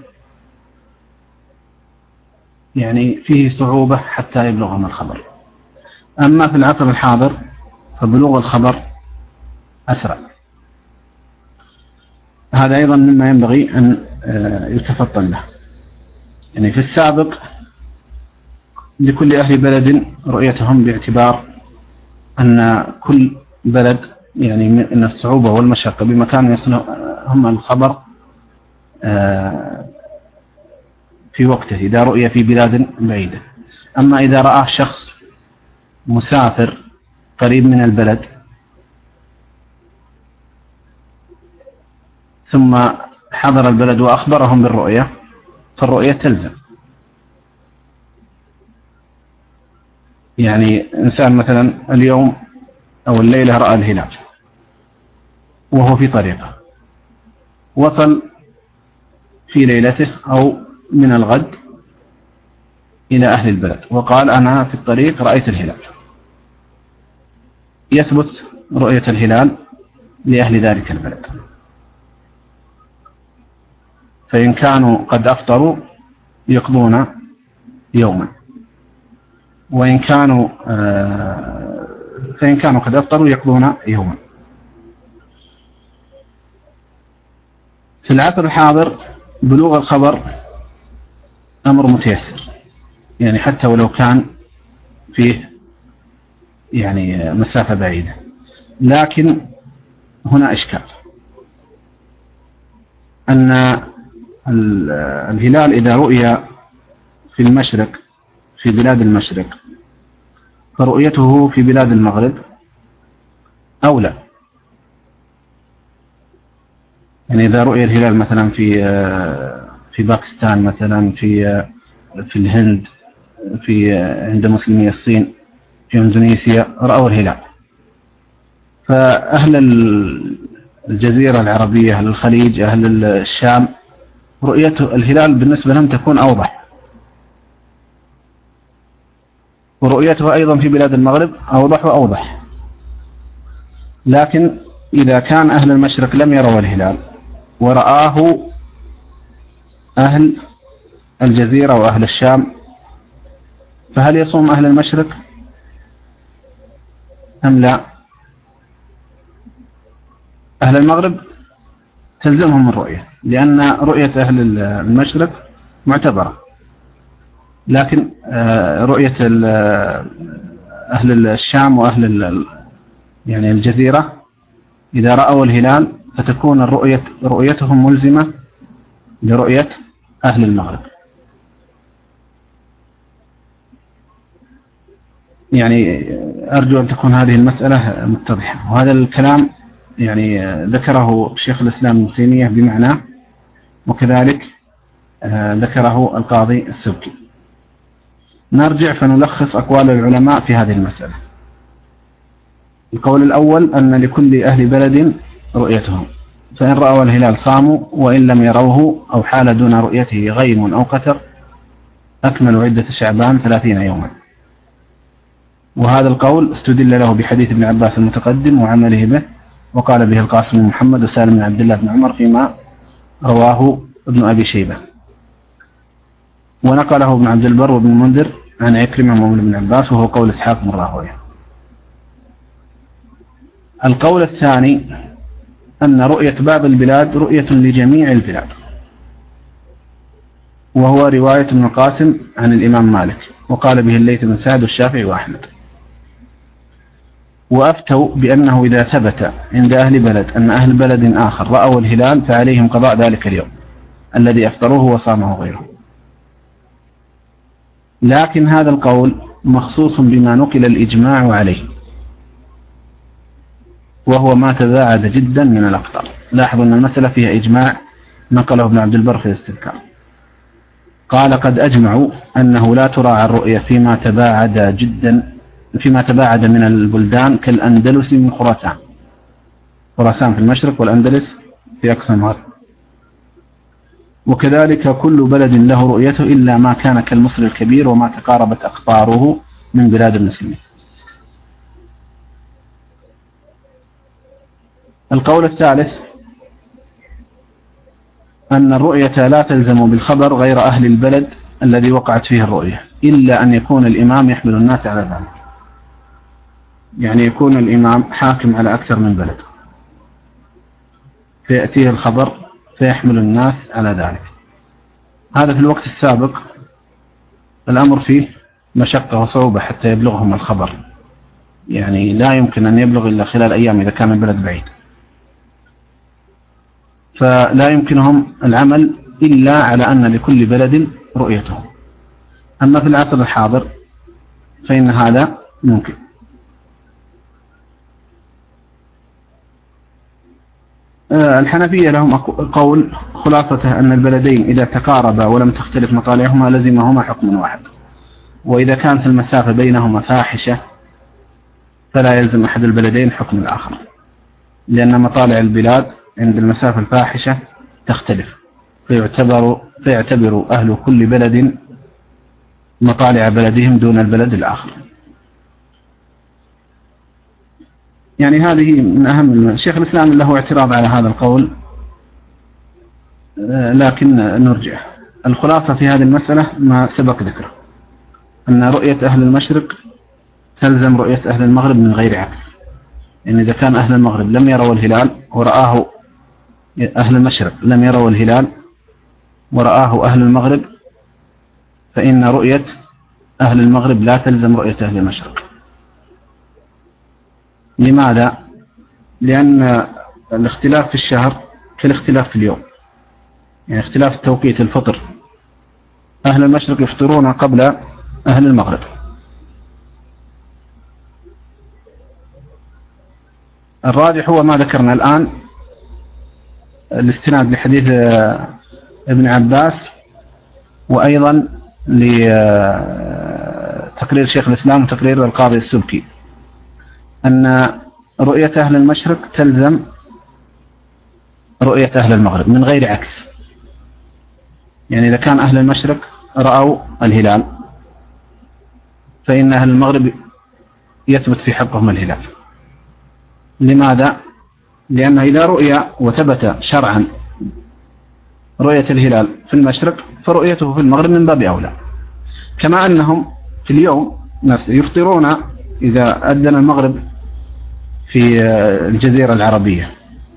يعني فيه صعوبة حتى يبلغهم الخبر. أما في العصر الحاضر فبلوغ الخبر أسرع. هذا أيضا مما ينبغي أن يتفطن له. يعني في السابق لكل أهل بلد رؤيتهم باعتبار أن كل بلد يعني من الصعوبة والمشقة بمكان يصنع هم الخبر في وقته إذا رؤية في بلاد بعيدة. أما إذا رأى شخص مسافر قريب من البلد ثم حضر البلد وأخبرهم بالرؤية فالرؤية تلزم. يعني إنسان مثلا اليوم أو الليلة رأى الهلال وهو في طريقه، وصل في ليلته أو من الغد إلى أهل البلد وقال أنا في الطريق رأيت الهلال، يثبت رؤية الهلال لأهل ذلك البلد. فإن كانوا قد أفطروا يقضون يوما، وإن كانوا فإن كانوا قد أفطروا يقضون يوما. في العصر الحاضر بلوغ الخبر أمر متيسر، يعني حتى ولو كان فيه يعني مسافة بعيدة. لكن هنا إشكال أن الهلال إذا رؤي في المشرق في بلاد المشرق فرؤيته في بلاد المغرب أولى. يعني إذا رؤي الهلال مثلا في في باكستان مثلا في في الهند في عند مسلمي الصين في إندونيسيا رأوا الهلال، فأهل الجزيرة العربية أهل الخليج أهل الشام رؤيته الهلال بالنسبة لهم تكون أوضح، ورؤيته أيضا في بلاد المغرب أوضح وأوضح. لكن إذا كان أهل المشرق لم يروا الهلال ورآه أهل الجزيرة وأهل الشام، فهل يصوم أهل المشرق أم لا؟ أهل المغرب تلزمهم الرؤية، لأن رؤية أهل المشرق معتبرة، لكن رؤية أهل الشام وأهل يعني الجزيرة إذا رأوا الهلال فتكون الرؤية رؤيتهم ملزمة لرؤية أهل المغرب. يعني أرجو أن تكون هذه المسألة متضحة. وهذا الكلام يعني ذكره شيخ الإسلام ابن تيمية بمعنى، وكذلك ذكره القاضي السبكي. نرجع فنلخص أقوال العلماء في هذه المسألة. القول الأول أن لكل أهل بلد رؤيتهم، فإن رأوا الهلال صاموا، وإن لم يروه أو حال دون رؤيته غيم أو قتر أكملوا عدة شعبان ثلاثين يوما. وهذا القول استدل له بحديث ابن عباس المتقدم وعمله به، وقال به القاسم بن محمد وسالم بن عبد الله بن عمر فيما رواه ابن أبي شيبة، ونقله ابن عبد البر وابن المنذر عن عكرمة مولى بن عباس، وهو قول إسحاق بن راهويه. القول الثاني أن رؤية بعض البلاد رؤية لجميع البلاد، وهو رواية ابن القاسم عن الإمام مالك، وقال به الليث بن سعد والشافعي وأحمد. وأفتوا بأنه إذا ثبت عند أهل بلد أن أهل بلد آخر رأوا الهلال فعليهم قضاء ذلك اليوم الذي أفطروه وصامه غيره. لكن هذا القول مخصوص بما نقل الإجماع عليه، وهو ما تباعد جدا من الأقطار. لاحظوا أن المسألة فيها إجماع نقله ابن عبد البر في الاستذكار، قال قد أجمعوا أنه لا تراعى الرؤية فيما تباعد جدا فيما تباعد من البلدان كالأندلس من خراسان، خراسان في المشرق والأندلس في أقصى المغرب، وكذلك كل بلد له رؤيته إلا ما كان كالمصر الكبير وما تقاربت أقطاره من بلاد المسلمين. القول الثالث أن الرؤية لا تلزم بالخبر غير أهل البلد الذي وقعت فيه الرؤية، إلا أن يكون الإمام يحمل الناس على ذلك، يعني يكون الإمام حاكم على أكثر من بلد فيأتيه الخبر فيحمل الناس على ذلك. هذا في الوقت السابق الأمر فيه مشقة وصعوبة حتى يبلغهم الخبر، يعني لا يمكن أن يبلغ إلا خلال أيام إذا كان البلد بعيد، فلا يمكنهم العمل إلا على أن لكل بلد رؤيته. أما في العصر الحاضر فإن هذا ممكن. الحنفية لهم قول خلاصته أن البلدين إذا تقاربا ولم تختلف مطالعهما لزمهما حكم واحد، وإذا كانت المسافة بينهما فاحشة فلا يلزم أحد البلدين حكم الآخر، لأن مطالع البلاد عند المسافة الفاحشة تختلف، فيعتبر, فيعتبر أهل كل بلد مطالع بلدهم دون البلد الآخر. يعني هذه من أهم. شيخ الإسلام له اعتراض على هذا القول، لكن نرجع. الخلاصة في هذه المسألة ما سبق ذكره، أن رؤية أهل المشرق تلزم رؤية أهل المغرب من غير عكس. يعني إذا كان أهل المغرب لم يروا الهلال ورآه أهل المشرق لم يروا الهلال ورآه أهل المغرب، فإن رؤية أهل المغرب لا تلزم رؤية أهل المشرق. لماذا؟ لأن الاختلاف في الشهر كالاختلاف في اليوم، يعني اختلاف التوقيت الفطر، أهل المشرق يفطرون قبل أهل المغرب. الراجح هو ما ذكرنا الآن، الاستناد لحديث ابن عباس، وأيضا لتقرير شيخ الإسلام وتقرير القاضي السبكي، أن رؤية أهل المشرق تلزم رؤية أهل المغرب من غير عكس. يعني إذا كان أهل المشرق رأوا الهلال فإن أهل المغرب يثبت في حقهم الهلال. لماذا؟ لأن إذا رؤيا وثبت شرعا رؤية الهلال في المشرق فرؤيته في المغرب من باب أولى، كما أنهم في اليوم نفسه يفطرون إذا أذن المغرب في الجزيرة العربية،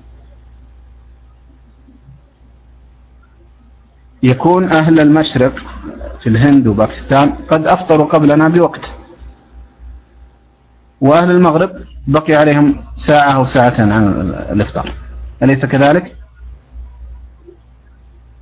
يكون أهل المشرق في الهند وباكستان قد أفطروا قبلنا بوقت، وأهل المغرب بقي عليهم ساعة أو ساعتين عن الإفطار، أليس كذلك؟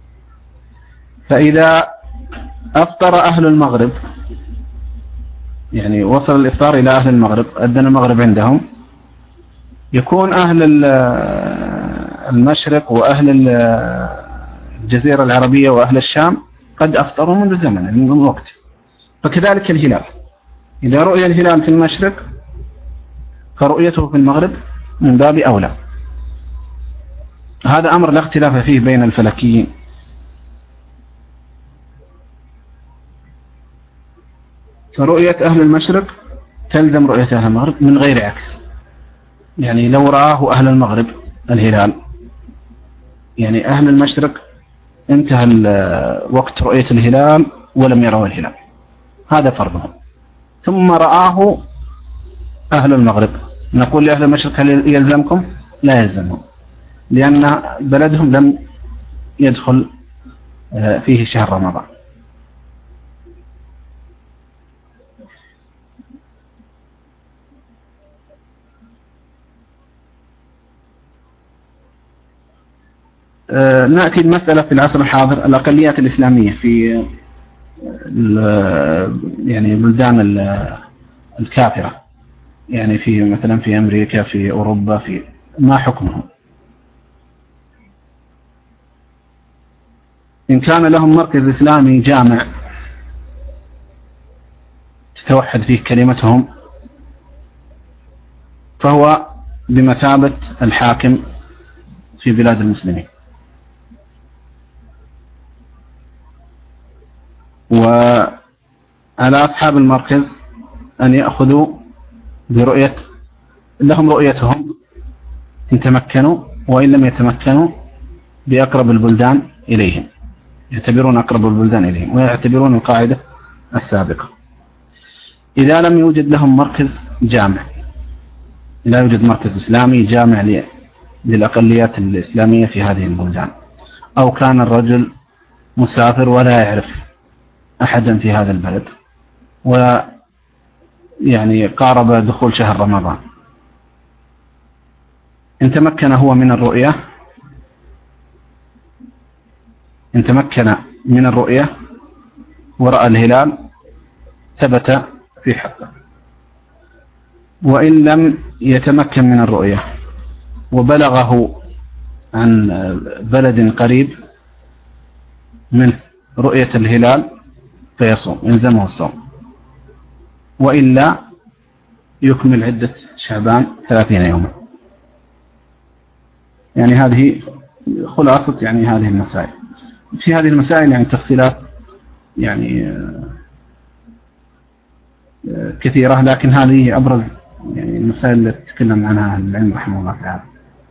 فإذا أفطر أهل المغرب يعني وصل الإفطار إلى أهل المغرب، أذن المغرب عندهم، يكون أهل المشرق وأهل الجزيرة العربية وأهل الشام قد أفطروا منذ زمن من وقت. فكذلك الهلال، إذا رؤي الهلال في المشرق فرؤيته في المغرب من باب أولى. هذا أمر لا اختلاف فيه بين الفلكيين. فرؤية أهل المشرق تلزم رؤية أهل المغرب من غير عكس. يعني لو رآه أهل المغرب الهلال، يعني أهل المشرق انتهى وقت رؤية الهلال ولم يروا الهلال، هذا فرضهم. ثم رآه أهل المغرب، نقول لأهل المشرق هل يلزمكم؟ لا يلزمهم، لأن بلدهم لم يدخل فيه شهر رمضان. نأتي المسألة في العصر الحاضر، الأقليات الإسلامية في يعني بلدان الكافرة، يعني في مثلا في أمريكا، في أوروبا، في ما حكمهم؟ إن كان لهم مركز إسلامي جامع تتوحد فيه كلمتهم فهو بمثابة الحاكم في بلاد المسلمين. وعلى أصحاب المركز أن يأخذوا برؤية، لهم رؤيتهم إن تمكنوا، وإن لم يتمكنوا بأقرب البلدان إليهم، يعتبرون أقرب البلدان إليهم ويعتبرون القاعدة السابقة. إذا لم يوجد لهم مركز جامع، لا يوجد مركز إسلامي جامع للأقليات الإسلامية في هذه البلدان، أو كان الرجل مسافر ولا يعرف أحدا في هذا البلد، ويعني قارب دخول شهر رمضان، إن تمكن هو من الرؤية إن تمكن من الرؤية ورأى الهلال ثبت في حقه. وإن لم يتمكن من الرؤية وبلغه عن بلد قريب من رؤية الهلال فيصوم، يلزمه الصوم، وإلا يكمل عدة شعبان ثلاثين يوما. يعني هذه خلاصة يعني هذه المسائل. في هذه المسائل يعني تفصيلات يعني كثيرة، لكن هذه أبرز يعني المسائل التي تكلم عنها العلم رحمه الله تعالى.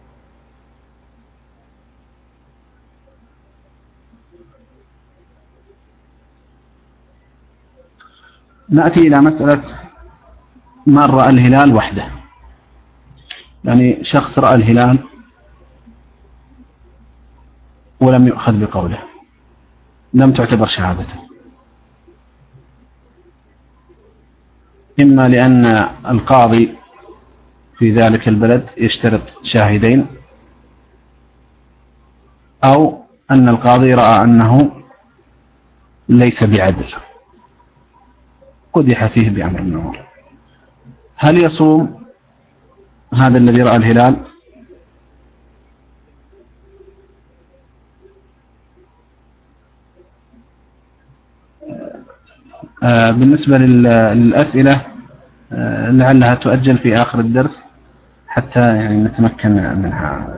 نأتي إلى مسألة من رأى الهلال وحده. يعني شخص رأى الهلال ولم يؤخذ بقوله، لم تعتبر شهادته، إما لأن القاضي في ذلك البلد يشترط شاهدين، أو أن القاضي رأى أنه ليس بعدل قدح فيه بأمر من الأمور. هل يصوم هذا الذي رأى الهلال؟ آه بالنسبة للأسئلة آه لعلها تؤجل في آخر الدرس حتى يعني نتمكن منها.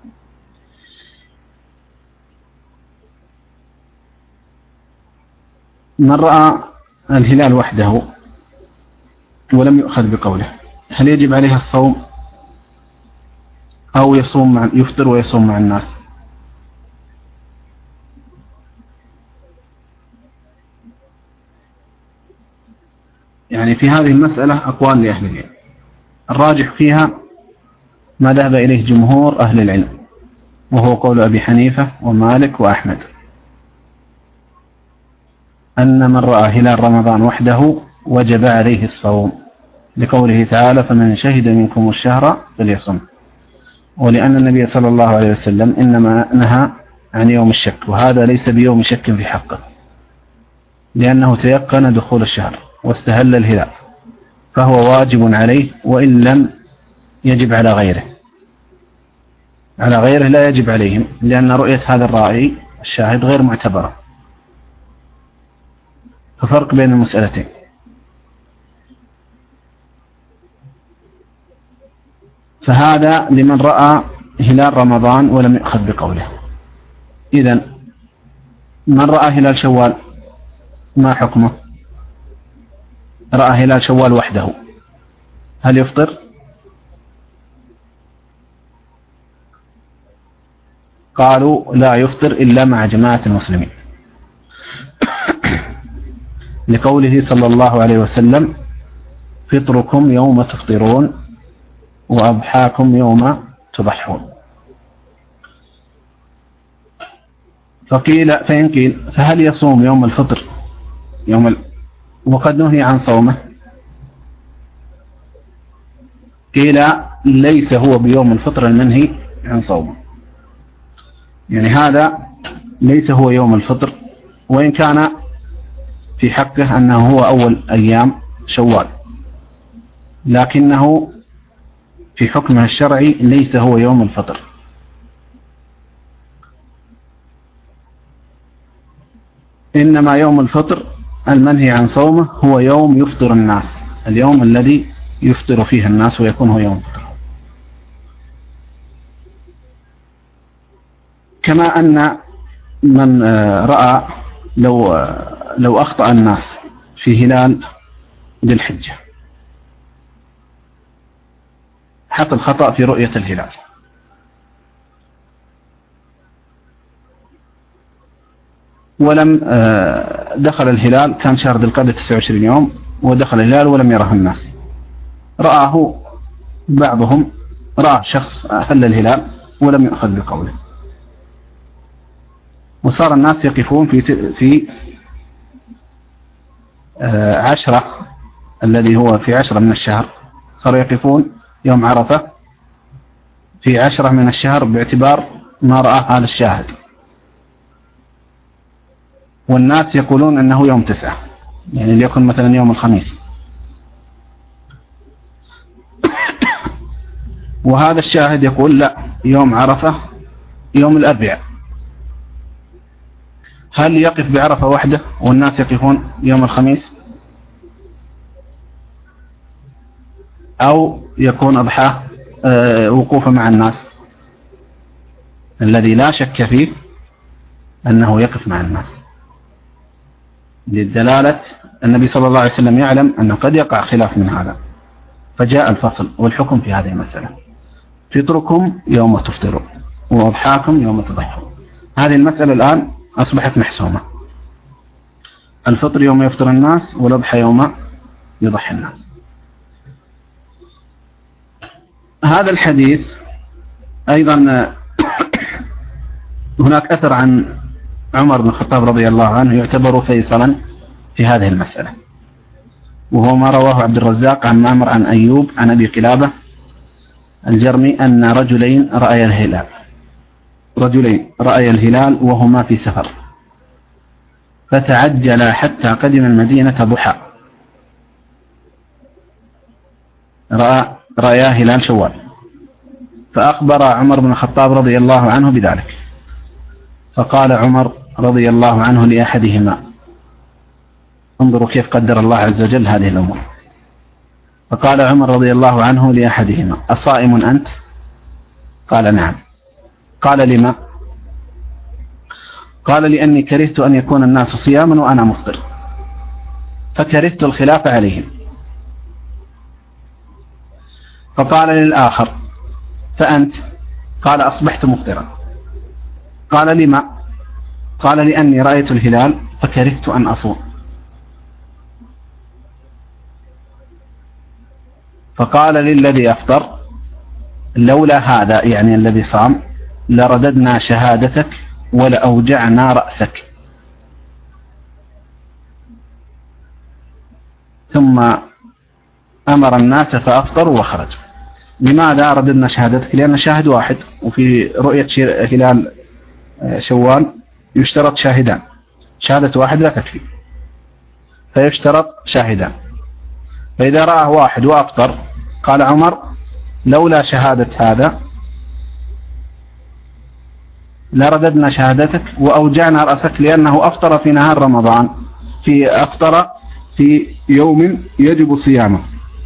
من رأى الهلال وحده ولم يؤخذ بقوله، هل يجب عليه الصوم أو يصوم مع يفطر ويصوم مع الناس؟ يعني في هذه المسألة أقوال لأهل العلم، الراجح فيها ما ذهب إليه جمهور أهل العلم، وهو قول أبي حنيفة ومالك وأحمد، أن من رأى هلال رمضان وحده وجب عليه الصوم، لقوله تعالى فمن شهد منكم الشهر فليصم، ولأن النبي صلى الله عليه وسلم إنما نهى عن يوم الشك، وهذا ليس بيوم شك في حقه، لأنه تيقن دخول الشهر واستهل الهلال، فهو واجب عليه وإن لم يجب على غيره. على غيره لا يجب عليهم، لأن رؤية هذا الرائي الشاهد غير معتبرة. ففرق بين المسألتين. فهذا لمن رأى هلال رمضان ولم يأخذ بقوله. إذن من رأى هلال شوال ما حكمه؟ رأى هلال شوال وحده هل يفطر؟ قالوا لا يفطر إلا مع جماعة المسلمين لقوله صلى الله عليه وسلم: فطركم يوم تفطرون وأضحاكم يوم تضحون. فقيل فإن قيل فهل يصوم يوم الفطر يوم ال... وقد نهي عن صومه؟ قيل ليس هو بيوم الفطر المنهي عن صومه، يعني هذا ليس هو يوم الفطر، وإن كان في حقه أنه هو أول أيام شوال، لكنه في حكمه الشرعي ليس هو يوم الفطر. إنما يوم الفطر المنهي عن صومه هو يوم يفطر الناس، اليوم الذي يفطر فيه الناس ويكون هو يوم الفطر. كما أن من رأى لو لو أخطأ الناس في هلال ذي الحجة، حط الخطأ في رؤية الهلال، ولم دخل الهلال، كان شهر ذي القعدة تسعة وعشرين يوم ودخل الهلال ولم يره الناس، رآه بعضهم، رأى شخص هل الهلال ولم يأخذ بقوله، وصار الناس يقفون في في عشرة الذي هو في عشرة من الشهر، صاروا يقفون يوم عرفة في عشرة من الشهر باعتبار ما رآه هذا الشاهد، والناس يقولون أنه يوم تسعة، يعني ليكن مثلا يوم الخميس، وهذا الشاهد يقول لا يوم عرفة يوم الأربعاء. هل يقف بعرفة وحده والناس يقفون يوم الخميس، أو يكون أضحى وقوفا مع الناس؟ الذي لا شك فيه أنه يقف مع الناس، للدلالة النبي صلى الله عليه وسلم يعلم أنه قد يقع خلاف من هذا، فجاء الفصل والحكم في هذه المسألة: فطركم يوم تفطرون وأضحاكم يوم تضحون. هذه المسألة الآن أصبحت محسومة، الفطر يوم يفطر الناس والأضحى يوم يضحي الناس. هذا الحديث أيضا هناك أثر عن عمر بن الخطاب رضي الله عنه يعتبر فيصلا في هذه المسألة، وهو ما رواه عبد الرزاق عن معمر عن أيوب عن أبي قلابة الجرمي أن رجلين رأيا الهلال رجلين رأيا الهلال وهما في سفر، فتعجلا حتى قدم المدينة ضحى، رأى رأيا هلال شوال، فأخبر عمر بن الخطاب رضي الله عنه بذلك، فقال عمر رضي الله عنه لأحدهما، انظروا كيف قدر الله عز وجل هذه الأمور، فقال عمر رضي الله عنه لأحدهما: أصائم أنت؟ قال: نعم. قال: لما؟ قال: لأني كرهت أن يكون الناس صياما وأنا مفطر، فكرهت الخلاف عليهم. فقال للآخر: فأنت؟ قال: أصبحت مفطرا. قال: لما؟ قال: لأني رأيت الهلال فكرهت أن أصوم. فقال للذي أفطر: لولا هذا، يعني الذي صام، لرددنا شهادتك ولأوجعنا رأسك. ثم أمر الناس فأفطروا وخرج. لماذا رددنا شهادتك؟ لأن شاهد واحد، وفي رؤية هلال شوال يشترط شاهدان، شهادة واحد لا تكفي، فيشترط شاهدان. فإذا رآه واحد وأفطر قال عمر لولا شهادة هذا لرددنا شهادتك وأوجعنا رأسك لأنه أفطر في نهار رمضان، في أفطر في يوم يجب صيامه.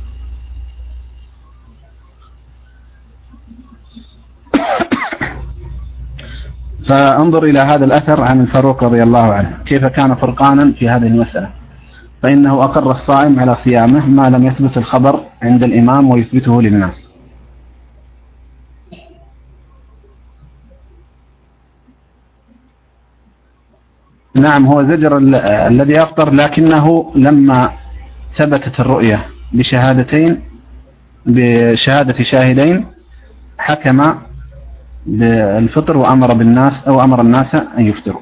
فانظر إلى هذا الأثر عن الفاروق رضي الله عنه كيف كان فرقانا في هذه المسألة، فإنه أقر الصائم على صيامه ما لم يثبت الخبر عند الإمام ويثبته للناس. نعم هو زجر الذي أفطر، لكنه لما ثبتت الرؤية بشهادتين بشهادة شاهدين حكم بالفطر وأمر بالناس أو أمر الناس أن يفطروا.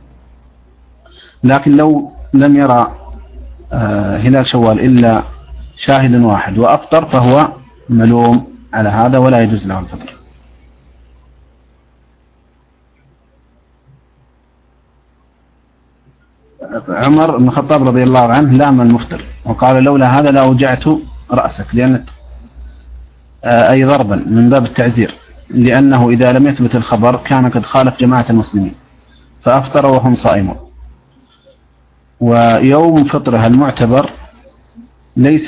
لكن لو لم يرى هلال شوال إلا شاهد واحد وأفطر فهو ملوم على هذا ولا يجوز له الفطر. عمر بن الخطاب رضي الله عنه لام المفطر وقال لولا هذا لأوجعت رأسك، لأن أي ضربا من باب التعزير، لأنه إذا لم يثبت الخبر كان قد خالف جماعة المسلمين فأفطر وهم صائمون. ويوم فطره المعتبر ليس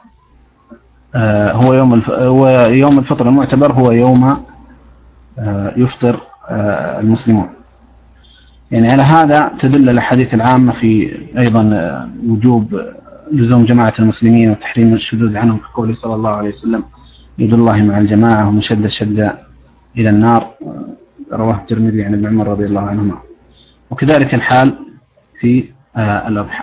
هو يوم يوم الفطر المعتبر هو يوم يفطر المسلمون. يعني على هذا تدل الأحاديث العامة في أيضا وجوب لزوم جماعة المسلمين وتحريم الشذوذ عنهم كقوله صلى الله عليه وسلم يد الله مع الجماعة ومن شد شد إلى النار، رواه الترمذي عن ابن عمر رضي الله عنهما. وكذلك الحال في الأضحى.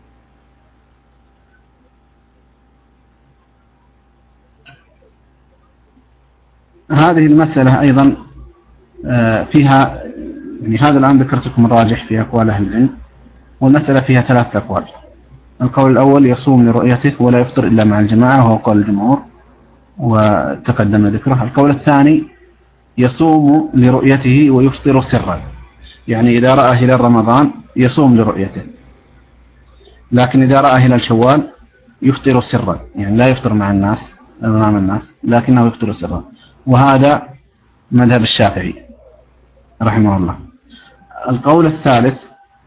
هذه المسألة أيضا فيها يعني هذا الآن ذكرت لكم الراجح في أقوال أهل العلم، والمسألة فيها ثلاثة أقوال. القول الأول يصوم لرؤيته ولا يفطر إلا مع الجماعة وهو قول الجمهور وتقدم ذكره. القول الثاني يصوم لرؤيته ويفطر سرا، يعني إذا رأى هلال رمضان يصوم لرؤيته، لكن إذا رأى هلال شوال يفطر سرا، يعني لا يفطر مع الناس أمام الناس لكنه يفطر سرا، وهذا مذهب الشافعي رحمه الله. القول الثالث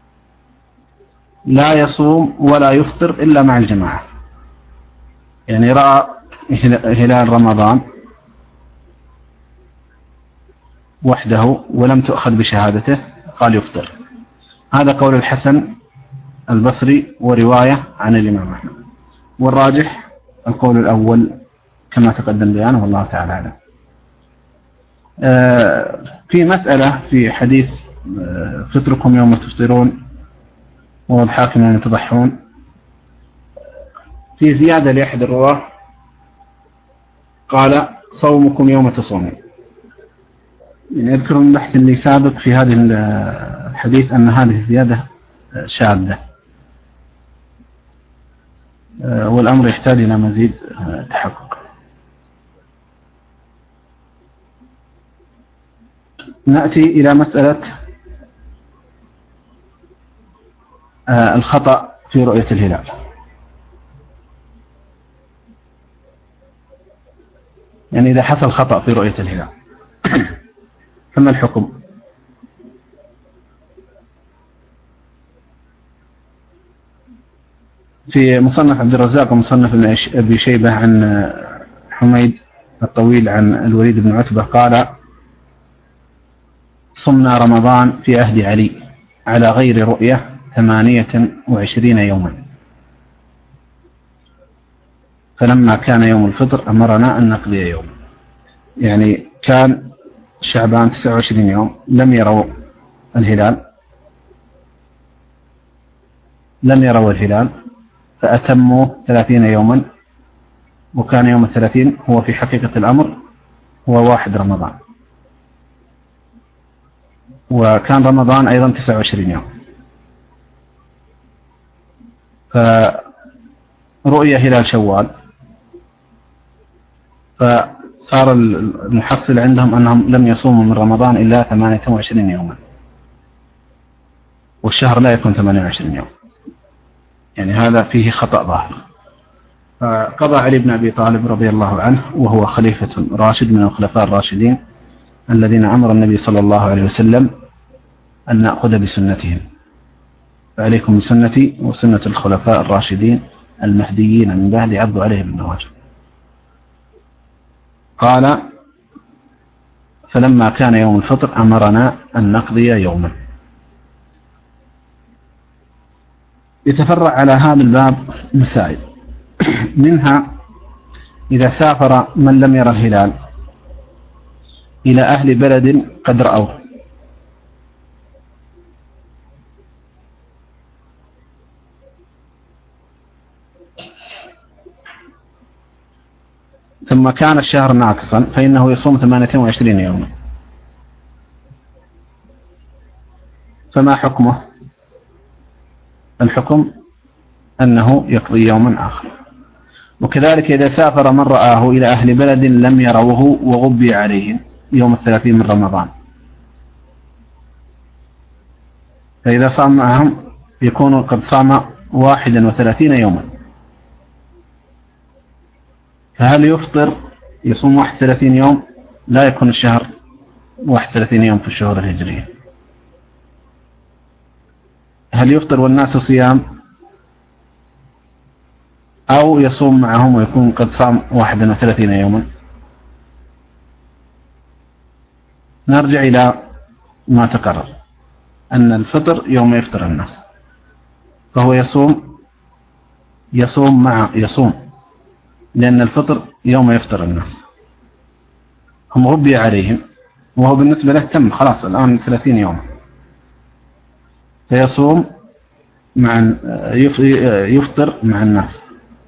لا يصوم ولا يفطر إلا مع الجماعة، يعني رأى هلال رمضان وحده ولم تؤخذ بشهادته قال يفطر. هذا قول الحسن البصري ورواية عن الإمام أحمد، والراجح القول الأول كما تقدم بيانه والله تعالى أعلم. في مسألة في حديث فطركم يوم تفطرون وأضحاكم يوم تضحون، في زيادة لأحد الرواه قال صومكم يوم تصومون. يعني أذكر من بحث اللي سابق في هذه الحديث أن هذه الزيادة شاذة، والأمر يحتاج إلى مزيد تحقق. نأتي إلى مسألة الخطأ في رؤية الهلال. يعني إذا حصل خطأ في رؤية الهلال فما الحكم؟ في مصنف عبد الرزاق ومصنف أبي شيبة عن حميد الطويل عن الوليد بن عتبة قال صمنا رمضان في عهد علي على غير رؤية ثمانية وعشرين يوما، فلما كان يوم الفطر أمرنا أن نقضي يوم. يعني كان شعبان تسعة وعشرين يوم لم يروا الهلال لم يروا الهلال فأتموا ثلاثين يوما، وكان يوم الثلاثين هو في حقيقة الأمر هو واحد رمضان، وكان رمضان أيضا تسعة وعشرين يوم. فرؤية هلال شوال فصار المحصل عندهم أنهم لم يصوموا من رمضان إلا ثمانية وعشرين يوما، والشهر لا يكون ثمانية وعشرين يوم. يعني هذا فيه خطأ ظاهر. فقضى علي بن أبي طالب رضي الله عنه وهو خليفة راشد من الخلفاء الراشدين الذين أمر النبي صلى الله عليه وسلم أن نأخذ بسنتهم، فعليكم بسنتي وسنة الخلفاء الراشدين المهديين من بعد عضوا عليه بالنواجذ. قال: فلما كان يوم الفطر أمرنا أن نقضي يوما. يتفرع على هذا الباب مسائل، منها إذا سافر من لم يرى الهلال إلى أهل بلد قد رأوه ثم كان الشهر ناقصا فإنه يصوم ثمانية وعشرين يوما، فما حكمه؟ الحكم أنه يقضي يوما آخر. وكذلك إذا سافر من رآه إلى أهل بلد لم يروه وغبي عليهم يوم الثلاثين من رمضان، فإذا صام معهم يكون قد صام واحدا وثلاثين يوما، فهل يفطر يصوم واحد وثلاثين يوم؟ لا يكون الشهر واحد وثلاثين يوم في الشهور الهجرية. هل يفطر والناس صيام أو يصوم معهم ويكون قد صام واحدا وثلاثين يوما؟ نرجع إلى ما تقرر أن الفطر يوم يفطر الناس، فهو يصوم يصوم مع يصوم لأن الفطر يوم يفطر الناس، هم غبي عليهم وهو بالنسبة له تم خلاص الآن ثلاثين يوم، فيصوم مع يفطر مع الناس.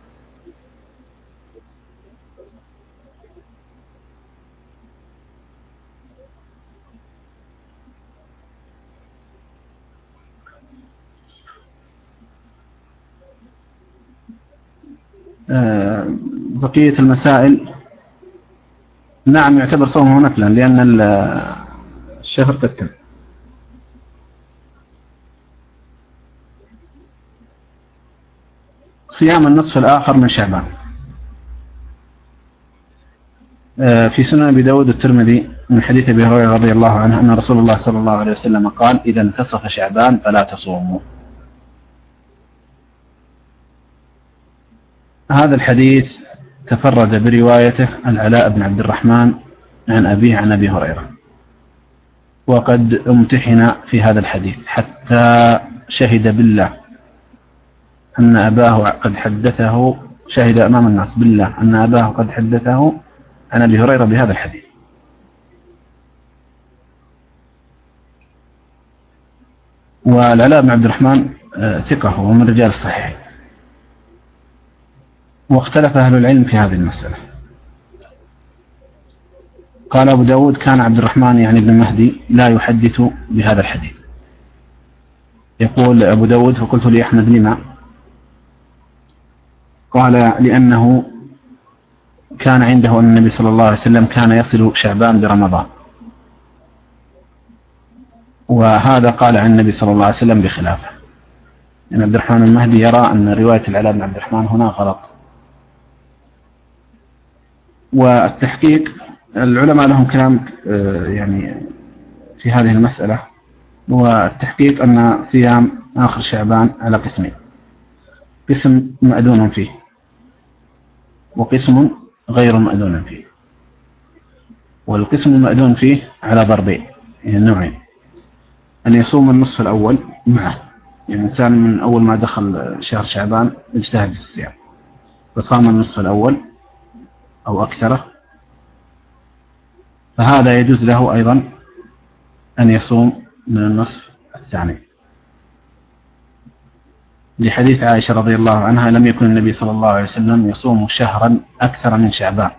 بقية المسائل نعم يعتبر صومه نفلا لأن الشهر قد تم. صيام النصف الآخر من شعبان. في سنن أبي داود الترمذي من حديث أبي هريرة رضي الله عنه أن رسول الله صلى الله عليه وسلم قال: إذا انتصف شعبان فلا تصوموا. هذا الحديث تفرد بروايته العلاء بن عبد الرحمن عن أبيه عن أبي هريرة، وقد امتحن في هذا الحديث حتى شهد بالله أن أباه قد حدثه، شهد أمام الناس بالله أن أباه قد حدثه عن أبي هريرة بهذا الحديث. والعلاء بن عبد الرحمن ثقة ومن رجال الصحيح، واختلف أهل العلم في هذه المسألة. قال أبو داود: كان عبد الرحمن يعني ابن مهدي لا يحدث بهذا الحديث. يقول أبو داود: فقلت لأحمد: لما؟ قال: لأنه كان عنده أن النبي صلى الله عليه وسلم كان يصل شعبان برمضان، وهذا قال عن النبي صلى الله عليه وسلم بخلافه. يعني عبد الرحمن المهدي يرى أن رواية العلاء بن عبد الرحمن هنا غلط. والتحقيق العلماء لهم كلام يعني في هذه المسألة، والتحقيق أن صيام آخر شعبان على قسمين: قسم مأذون فيه وقسم غير مأذون فيه. والقسم المأذون فيه على ضربين، يعني نوعين: أن يصوم النصف الأول معه، يعني إنسان من أول ما دخل شهر شعبان اجتهد في الصيام فصام النصف الأول أو أكثره، فهذا يجوز له أيضا أن يصوم من النصف الثاني، لحديث عائشة رضي الله عنها: لم يكن النبي صلى الله عليه وسلم يصوم شهرا أكثر من شعبان،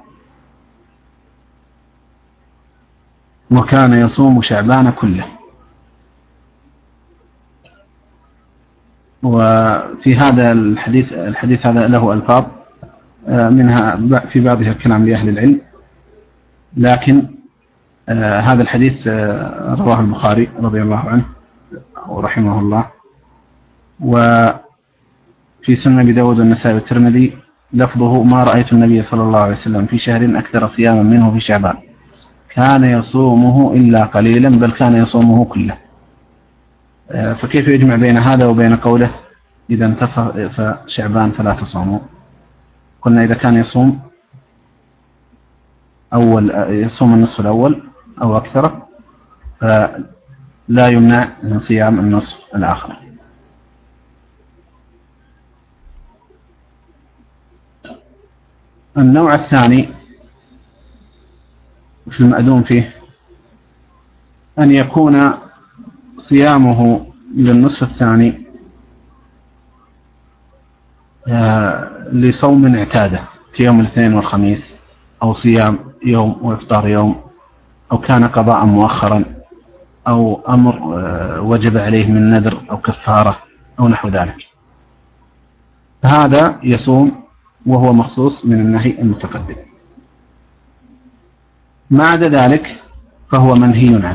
وكان يصوم شعبان كله. وفي هذا الحديث الحديث هذا له ألفاظ منها في بعضها الكلام لأهل العلم، لكن هذا الحديث رواه البخاري رضي الله عنه ورحمه الله، وفي سنن أبي داود والنسائي والترمذي لفظه: ما رأيت النبي صلى الله عليه وسلم في شهر أكثر صياما منه في شعبان، كان يصومه إلا قليلا بل كان يصومه كله. فكيف يجمع بين هذا وبين قوله: إذا انتصف شعبان فلا تصوموا؟ قلنا إذا كان يصوم أول يصوم النصف الأول أو أكثر فلا يمنع من صيام النصف الآخر. النوع الثاني في المأذون فيه أن يكون صيامه للنصف الثاني لصوم اعتاده كيوم الاثنين والخميس، أو صيام يوم وإفطار يوم، أو كان قضاء مؤخرا، أو أمر وجب عليه من نذر أو كفارة أو نحو ذلك، هذا يصوم وهو مخصوص من النهي المتقدم. ما عدا ذلك فهو منهي عنه.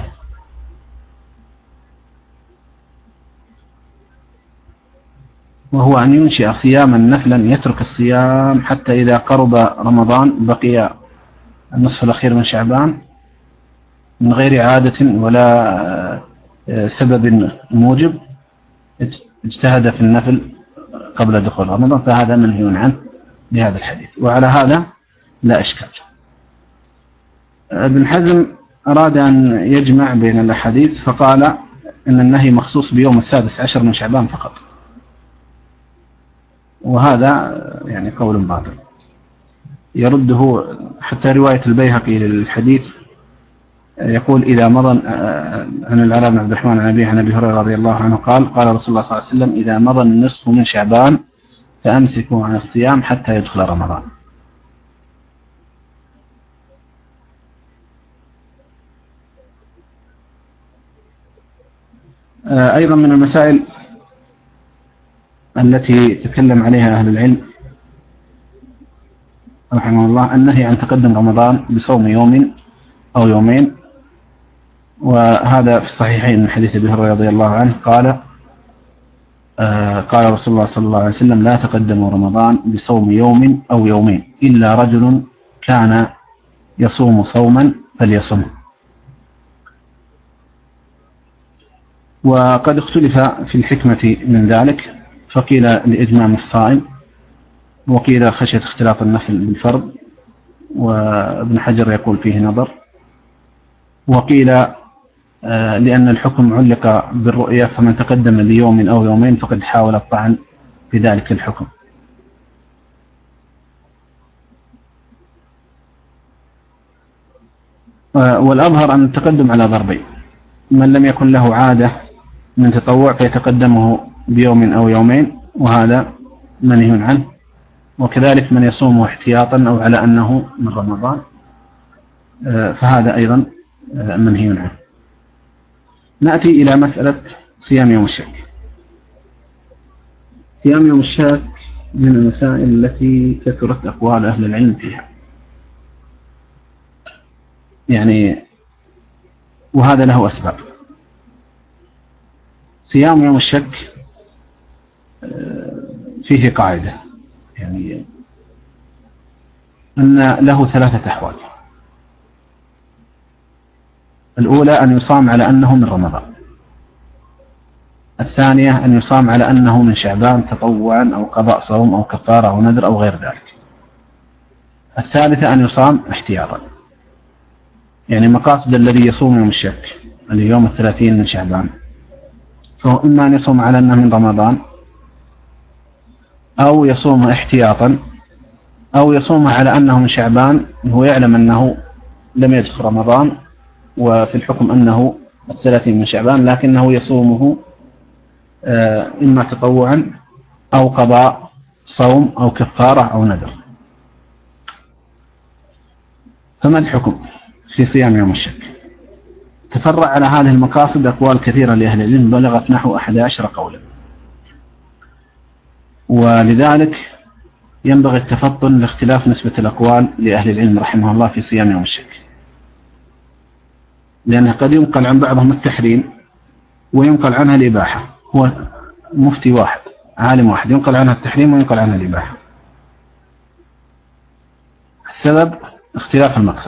وهو أن ينشئ صياما نفلا يترك الصيام حتى إذا قرب رمضان بقي النصف الأخير من شعبان من غير عادة ولا سبب موجب اجتهد في النفل قبل دخول رمضان، فهذا منهي عنه بهذا الحديث، وعلى هذا لا إشكال. ابن حزم أراد أن يجمع بين الأحاديث فقال إن النهي مخصوص بيوم السادس عشر من شعبان فقط، وهذا يعني قول باطل يرده حتى رواية البيهقي للحديث يقول: إذا مضى عن العلاء بن عبد الرحمن عن أبيه عن أبي هريرة رضي الله عنه قال: قال رسول الله صلى الله عليه وسلم: إذا مضى النصف من شعبان فأمسكوا عن الصيام حتى يدخل رمضان. أيضا من المسائل التي تكلم عليها أهل العلم رحمه الله النهي عن تقدم رمضان بصوم يوم أو يومين، وهذا في الصحيحين من حديث أبي هريرة رضي الله عنه قال: آه قال رسول الله صلى الله عليه وسلم: لا تقدموا رمضان بصوم يوم أو يومين إلا رجل كان يصوم صوما فليصمه. وقد اختلف في الحكمة من ذلك، فقيل لإجمام الصائم، وقيل خشية اختلاط النفل بالفرض، وابن حجر يقول فيه نظر، وقيل لأن الحكم علق بالرؤية فمن تقدم ليوم أو يومين فقد حاول الطعن في ذلك الحكم. والأظهر أن التقدم على ضربين: من لم يكن له عادة من تطوع فيتقدمه بيوم أو يومين وهذا منهي عنه، وكذلك من يصومه احتياطا أو على أنه من رمضان فهذا أيضا منهي عنه. نأتي إلى مسألة صيام يوم الشك. صيام يوم الشك من المسائل التي كثرت أقوال أهل العلم فيها، يعني وهذا له أسباب. صيام يوم الشك فيه قاعدة، يعني أن له ثلاثة أحوال. الأولى أن يصام على أنه من رمضان، الثانية أن يصام على أنه من شعبان تطوعا أو قضاء صوم أو كفارة أو نذر أو غير ذلك، الثالثة أن يصام احتياطا. يعني مقاصد الذي يصوم يوم الشك اليوم الثلاثين من شعبان فهو إما أن يصوم على أنه من رمضان، أو يصوم احتياطا، أو يصوم على أنه من شعبان وهو يعلم أنه لم يدخل رمضان وفي الحكم أنه الثلاثين من شعبان، لكنه يصومه إما تطوعا أو قضاء صوم أو كفارة أو نذر. فما الحكم في صيام يوم الشك؟ تفرع على هذه المقاصد أقوال كثيرة لأهل العلم بلغت نحو أحد عشر قولا، ولذلك ينبغي التفطن لاختلاف نسبة الأقوال لأهل العلم رحمه الله في صيام يوم الشك، لأنه قد ينقل عن بعضهم التحريم وينقل عنها الإباحة. هو مفتي واحد عالم واحد ينقل عنها التحريم وينقل عنها الإباحة. السبب اختلاف المقصد.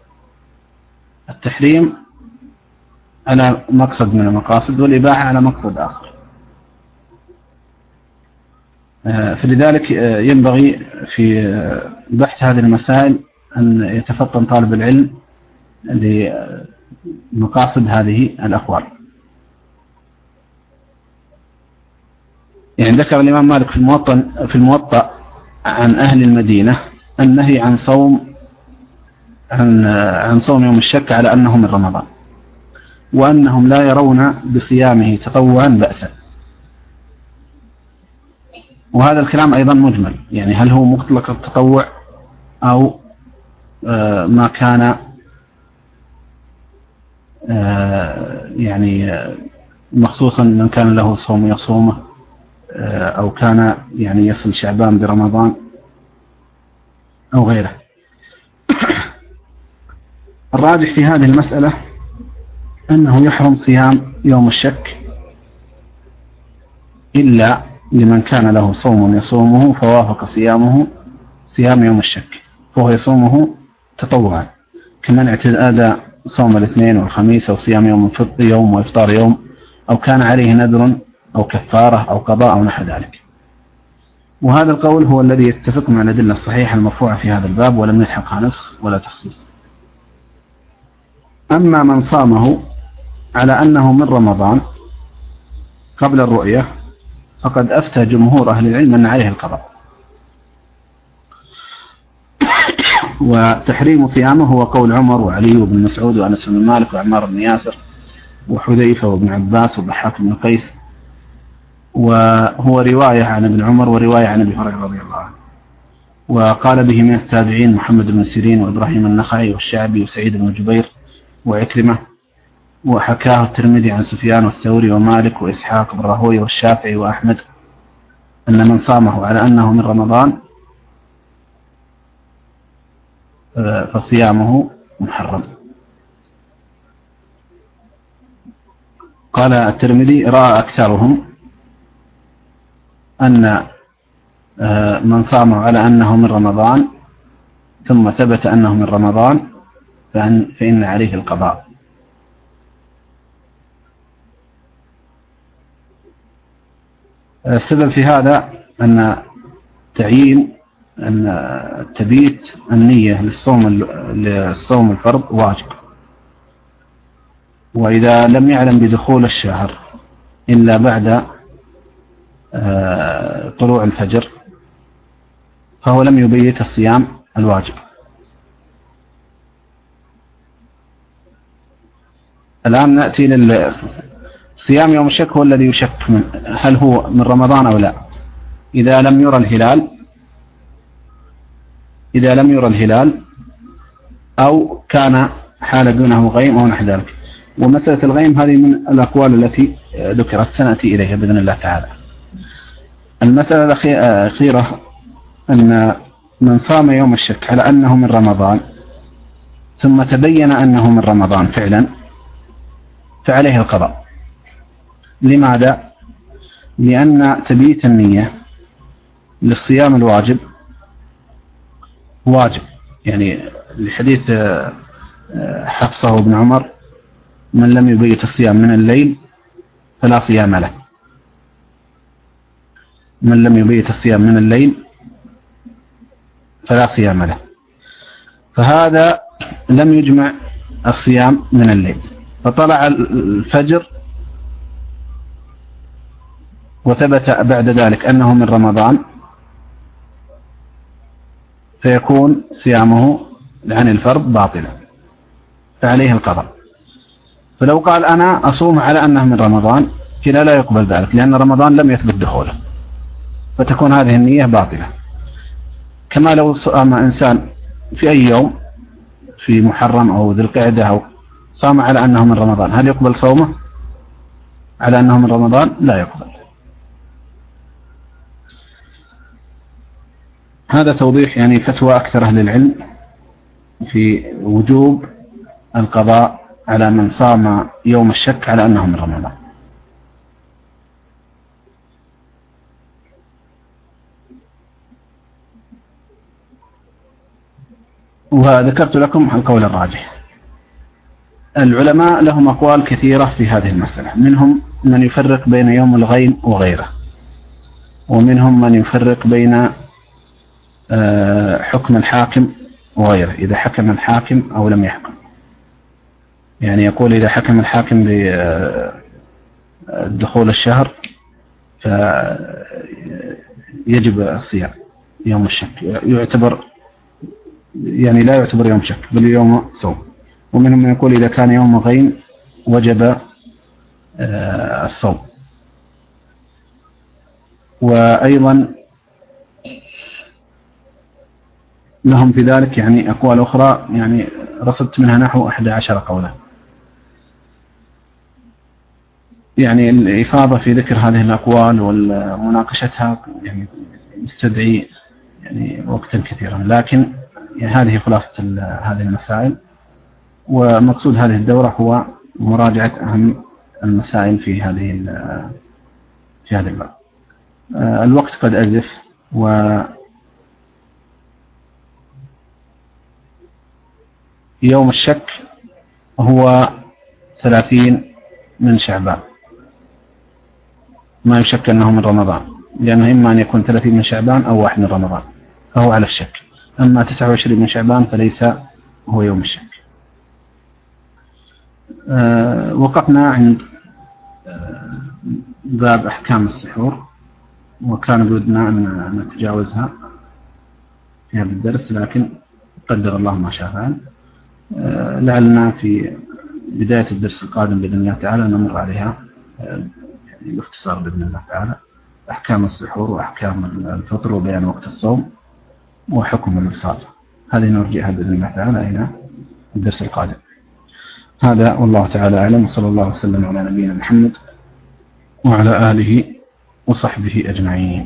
التحريم على مقصد من المقاصد والإباحة على مقصد آخر. فلذلك ينبغي في بحث هذه المسائل أن يتفطن طالب العلم لمقاصد هذه الأقوال. يعني ذكر الإمام مالك في الموطأ في الموطأ عن أهل المدينة النهي عن صوم عن عن صوم يوم الشك على أنه من رمضان، وأنهم لا يرون بصيامه تطوعا بأسا. وهذا الكلام أيضا مجمل، يعني هل هو مطلق التطوع أو ما كان يعني مخصوصا من كان له صوم يصومه أو كان يعني يصل شعبان برمضان أو غيره. الراجح في هذه المسألة أنه يحرم صيام يوم الشك إلا لمن كان له صوم يصومه فوافق صيامه صيام يوم الشك فهو يصومه تطوعا، كمن اعتاد صوم الاثنين والخميس أو صيام يوم يوم وإفطار يوم، أو كان عليه نذر أو كفارة أو قضاء أو نحو ذلك. وهذا القول هو الذي يتفق مع الأدلة الصحيحة المرفوعة في هذا الباب ولم يلحقها نسخ ولا تخصيص. أما من صامه على أنه من رمضان قبل الرؤية فقد أفتى جمهور أهل العلم أن عليه القضاء، وتحريم صيامه هو قول عمر وعلي وابن مسعود وأنس بن مالك وعمار بن ياسر وحذيفة وابن عباس وضحاك بن قيس، وهو رواية عن ابن عمر ورواية عن ابي هريرة رضي الله عنه. وقال به من التابعين محمد بن سيرين وإبراهيم النخعي والشعبي وسعيد بن جبير وعكرمة، وحكاه الترمذي عن سفيان والثوري ومالك وإسحاق بن راهويه والشافعي وأحمد أن من صامه على أنه من رمضان فصيامه محرم. قال الترمذي رأى أكثرهم أن من صامه على أنه من رمضان ثم ثبت أنه من رمضان فإن عليه القضاء. السبب في هذا أن تعيين أن تبيت النية للصوم للصوم الفرض واجب، وإذا لم يعلم بدخول الشهر إلا بعد طلوع الفجر فهو لم يبيت الصيام الواجب. الآن نأتي للصيام يوم الشك، هو الذي يشك من هل هو من رمضان أو لا. إذا لم يرى الهلال إذا لم يرى الهلال أو كان حال دونه غيم أو نحو ذلك. ومسألة الغيم هذه من الأقوال التي ذكرت سنأتي إليها بإذن الله تعالى. المسألة الأخيرة أن من صام يوم الشك على أنه من رمضان ثم تبين أنه من رمضان فعلا فعليه القضاء. لماذا؟ لأن تبييت النية للصيام الواجب واجب، يعني لحديث حفصة وابن عمر من لم يبيت الصيام من الليل فلا صيام له. من لم يبيت الصيام من الليل فلا صيام له. فهذا لم يجمع الصيام من الليل، فطلع الفجر وثبت بعد ذلك أنه من رمضان فيكون صيامه عن الفرض باطلا فعليه القضاء. فلو قال أنا أصوم على أنه من رمضان كلا لا يقبل ذلك، لأن رمضان لم يثبت دخوله، فتكون هذه النية باطلة. كما لو صام إنسان في أي يوم في محرم أو ذي القعدة أو صام على أنه من رمضان، هل يقبل صومه على أنه من رمضان؟ لا يقبل. هذا توضيح يعني فتوى أكثر أهل العلم في وجوب القضاء على من صام يوم الشك على أنه من رمضان. وذكرت لكم القول الراجح. العلماء لهم أقوال كثيرة في هذه المسألة، منهم من يفرق بين يوم الغيم وغيره، ومنهم من يفرق بين حكم الحاكم وغيره، إذا حكم الحاكم أو لم يحكم. يعني يقول إذا حكم الحاكم بدخول الشهر فيجب الصيام يوم الشك، يعتبر يعني لا يعتبر يوم شك بل يوم صوم. ومنهم من يقول إذا كان يوم غيم وجب الصوم. وأيضا لهم في ذلك يعني أقوال أخرى، يعني رصدت منها نحو أحد عشر قولا. يعني الإفاضة في ذكر هذه الأقوال ومناقشتها يعني يستدعي يعني وقتا كثيرا، لكن يعني هذه خلاصة هذه المسائل. ومقصود هذه الدورة هو مراجعة أهم المسائل في هذه في هذا الباب. الوقت قد أزف، ويوم الشك هو ثلاثين من شعبان، ما يشك أنه من رمضان، لأنه إما أن يكون ثلاثين من شعبان أو واحد من رمضان، فهو على الشك. أما تسعة وعشرين من شعبان فليس هو يوم الشك. أه وقفنا عند أه باب أحكام السحور، وكان بودنا أن نتجاوزها في هذا الدرس، لكن قدر الله ما شاء فعل. أه لعلنا في بداية الدرس القادم بإذن الله تعالى نمر عليها أه يعني باختصار بإذن الله تعالى، أحكام السحور وأحكام الفطر وبيان وقت الصوم وحكم الوصال. هذه نرجعها بإذن الله تعالى إلى الدرس القادم. هذا والله تعالى أعلم، وصلى الله وسلم على نبينا محمد وعلى آله وصحبه أجمعين.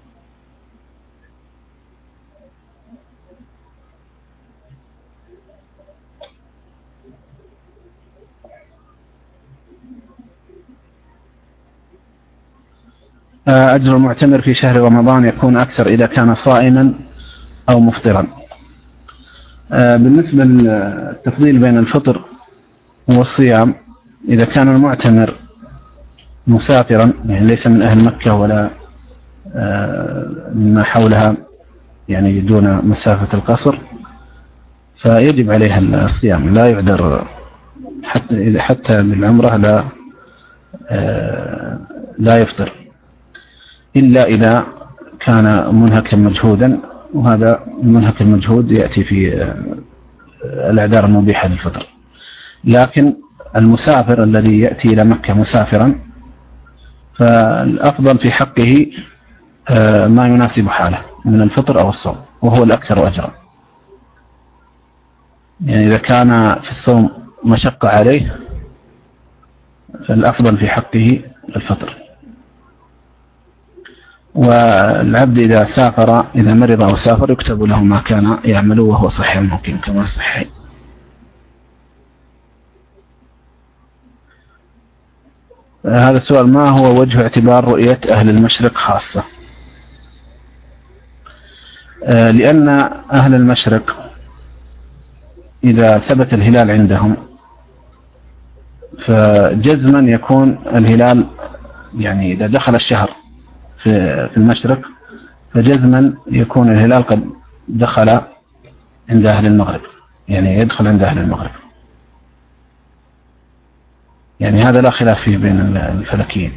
أجر المعتمر في شهر رمضان يكون أكثر إذا كان صائما أو مفطرا. بالنسبة للتفضيل بين الفطر والصيام، إذا كان المعتمر مسافرا يعني ليس من أهل مكة ولا مما حولها يعني دون مسافة القصر، فيجب عليها الصيام، لا يعذر حتى حتى بالعمرة لا لا يفطر إلا إذا كان منهكا مجهودا، وهذا المنهك المجهود يأتي في الأعذار المبيحة للفطر. لكن المسافر الذي يأتي إلى مكة مسافرا فالأفضل في حقه ما يناسب حاله من الفطر أو الصوم، وهو الأكثر أجرا. يعني إذا كان في الصوم مشقة عليه فالأفضل في حقه الفطر. والعبد إذا سافر إذا مرض أو سافر يكتب له ما كان يعمله وهو صحيح ممكن كما صحيح. هذا السؤال: ما هو وجه اعتبار رؤية أهل المشرق خاصة؟ لأن أهل المشرق إذا ثبت الهلال عندهم فجزما يكون الهلال، يعني إذا دخل الشهر في المشرق فجزما يكون الهلال قد دخل عند أهل المغرب، يعني يدخل عند أهل المغرب. يعني هذا لا خلاف فيه بين الفلكيين.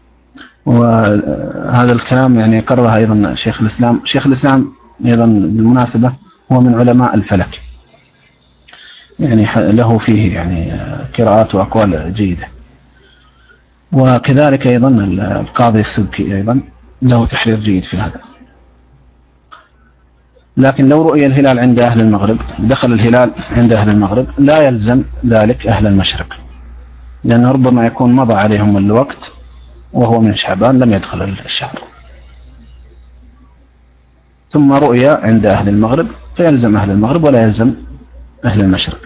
وهذا الكلام يعني قرره أيضا شيخ الإسلام. شيخ الإسلام أيضا بالمناسبة هو من علماء الفلك، يعني له فيه يعني قراءات وأقوال جيدة. وكذلك أيضا القاضي السبكي أيضا له تحرير جيد في هذا. لكن لو رؤي الهلال عند أهل المغرب، دخل الهلال عند أهل المغرب، لا يلزم ذلك أهل المشرق، لأنه ربما يكون مضى عليهم الوقت وهو من شعبان لم يدخل الشهر، ثم رؤي عند أهل المغرب فيلزم أهل المغرب ولا يلزم أهل المشرق.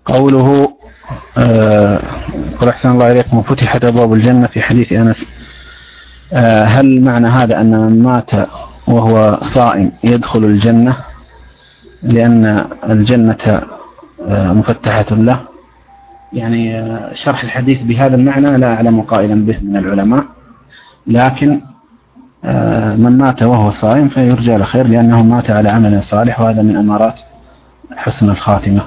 قوله آه قل أحسن الله إليكم وفتحت أبواب الجنة في حديث أنس، آه هل معنى هذا أن من مات وهو صائم يدخل الجنة لأن الجنة آه مفتحة له؟ يعني آه شرح الحديث بهذا المعنى لا أعلم قائلا به من العلماء، لكن آه من مات وهو صائم فيرجى له خير لأنه مات على عمل صالح، وهذا من أمارات حسن الخاتمة.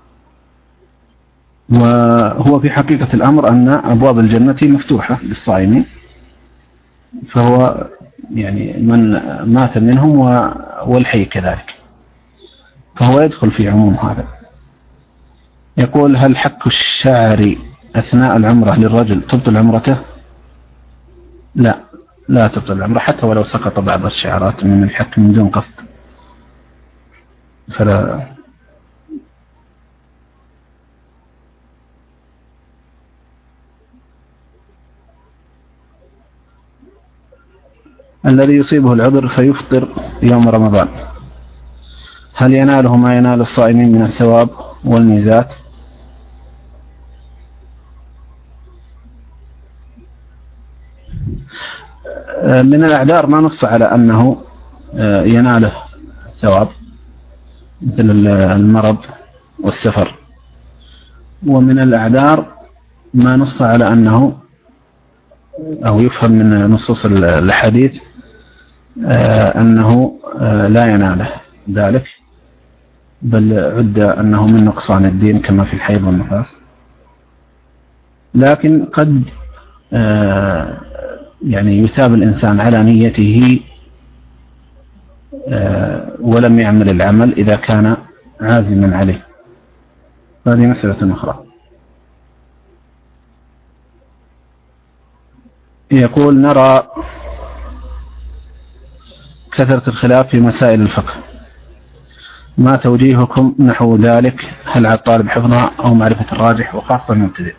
وهو في حقيقة الأمر أن أبواب الجنة مفتوحة للصائمين، فهو يعني من مات منهم والحي كذلك، فهو يدخل في عموم هذا. يقول هل حك الشعر أثناء العمرة للرجل تبطل عمرته؟ لا، لا تبطل العمرة حتى ولو سقط بعض الشعرات من الحك من دون قصد، فلا. الذي يصيبه العذر فيفطر يوم رمضان هل يناله ما ينال الصائمين من الثواب والميزات؟ من الأعذار ما نص على أنه يناله ثواب مثل المرض والسفر، ومن الأعذار ما نص على أنه أو يفهم من نصوص الحديث أنه لا يناله ذلك، بل عد أنه من نقصان الدين كما في الحيض والنفاس. لكن قد يعني يثاب الإنسان على نيته ولم يعمل العمل إذا كان عازما عليه، هذه مسألة أخرى. يقول نرى كثرة الخلاف في مسائل الفقه، ما توجيهكم نحو ذلك؟ هل على الطالب حفظها أو معرفة الراجح وخاصة المبتدئ؟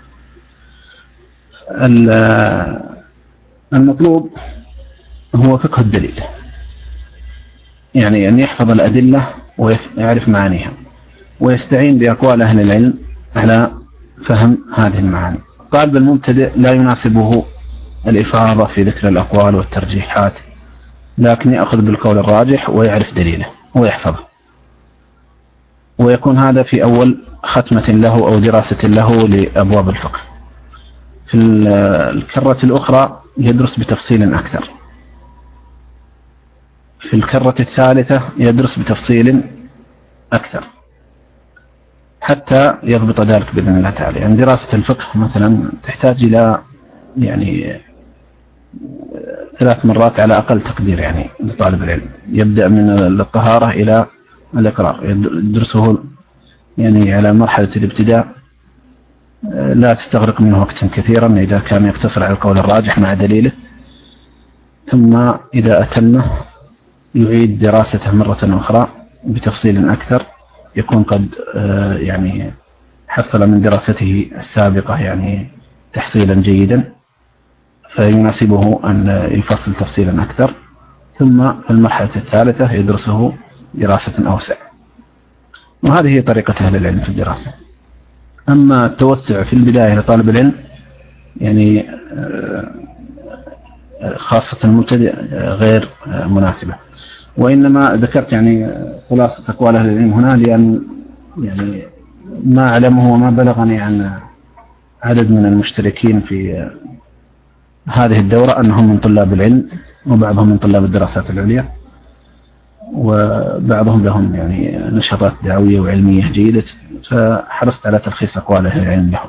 المطلوب هو فقه الدليل، يعني أن يحفظ الأدلة ويعرف معانيها ويستعين بأقوال أهل العلم على فهم هذه المعاني. الطالب المبتدئ لا يناسبه الإفاضة في ذكر الأقوال والترجيحات، لكن يأخذ بالقول الراجح ويعرف دليله ويحفظه، ويكون هذا في أول ختمة له أو دراسة له لأبواب الفقه. في الكرة الأخرى يدرس بتفصيل أكثر، في الكرة الثالثة يدرس بتفصيل أكثر حتى يضبط ذلك بإذن الله تعالى. يعني دراسة الفقه مثلا تحتاج إلى يعني ثلاث مرات على أقل تقدير يعني لطالب العلم، يبدأ من الطهارة إلى الإقرار، يدرسه يعني على مرحلة الابتداء لا تستغرق منه وقتا كثيرا إذا كان يقتصر على القول الراجح مع دليله، ثم إذا أتمه يعيد دراسته مرة أخرى بتفصيل أكثر، يكون قد يعني حصل من دراسته السابقة يعني تحصيلا جيدا، فيناسبه أن يفصل تفصيلا أكثر، ثم في المرحلة الثالثة يدرسه دراسة أوسع. وهذه هي طريقة أهل العلم في الدراسة. أما التوسع في البداية لطالب العلم يعني خاصة المبتدئ غير مناسبة. وإنما ذكرت يعني خلاصة أقوال أهل العلم هنا لأن يعني ما أعلمه وما بلغني عن عدد من المشتركين في هذه الدورة أنهم من طلاب العلم، وبعضهم من طلاب الدراسات العليا، وبعضهم لهم يعني نشاطات دعوية وعلمية جيدة، فحرصت على تلخيص أقوال أهل العلم لهم.